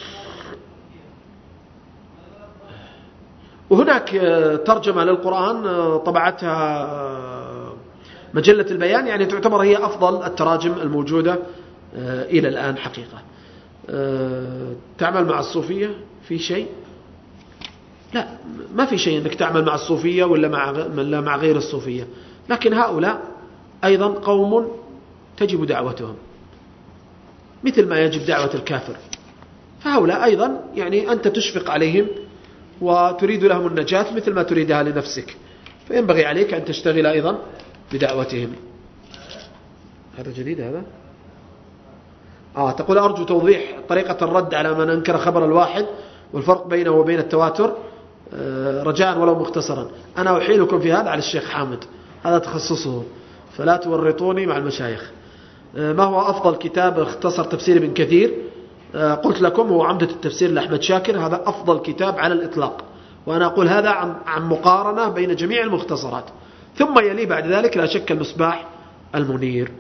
Speaker 1: وهناك ترجمة للقرآن طبعتها مجلة البيان، يعني تعتبر هي أفضل التراجم الموجودة إلى الآن حقيقة. تعمل مع الصوفية في شيء؟ لا، ما في شيء أنك تعمل مع الصوفية ولا مع لا مع غير الصوفية، لكن هؤلاء أيضا قوم تجب دعوتهم مثل ما يجب دعوة الكافر، فهؤلاء أيضا يعني أنت تشفق عليهم وتريد لهم النجاة مثل ما تريدها لنفسك، فينبغي عليك أن تشتغل أيضا بدعوتهم. هذا جديد هذا؟ آه تقول أرجو توضيح طريقة الرد على من أنكر خبر الواحد والفرق بينه وبين التواتر آه رجاء ولو مختصرا. أنا أحيلكم في هذا على الشيخ حامد، هذا تخصصه، فلا تورطوني مع المشايخ. آه ما هو أفضل كتاب اختصر تفسير ابن كثير؟ آه قلت لكم هو عمدة التفسير لأحمد شاكر، هذا أفضل كتاب على الإطلاق، وأنا أقول هذا عن, عن مقارنة بين جميع المختصرات، ثم يلي بعد ذلك لا شك المصباح المنير.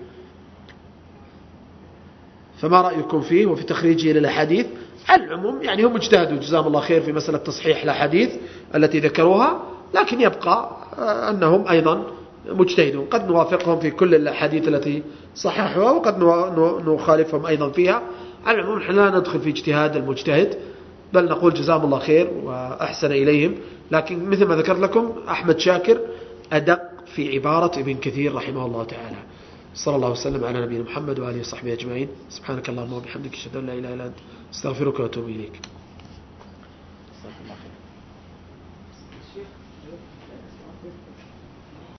Speaker 1: فما رأيكم فيه وفي تخريجه للأحاديث؟ على العموم يعني هم اجتهدوا جزاهم الله خير في مسألة تصحيح الأحاديث التي ذكروها، لكن يبقى أنهم أيضا مجتهدون، قد نوافقهم في كل الأحاديث التي صححوها وقد نخالفهم أيضا فيها. على العموم نحن لا ندخل في اجتهاد المجتهد، بل نقول جزاهم الله خير وأحسن إليهم، لكن مثل ما ذكرت لكم أحمد شاكر أدق في عبارة ابن كثير رحمه الله تعالى. صلى الله وسلم على نبينا محمد وآله وصحبه أجمعين. سبحانك اللهم وبحمدك أشهد أن لا إله إلا أنت أستغفرك وأتوب إليك.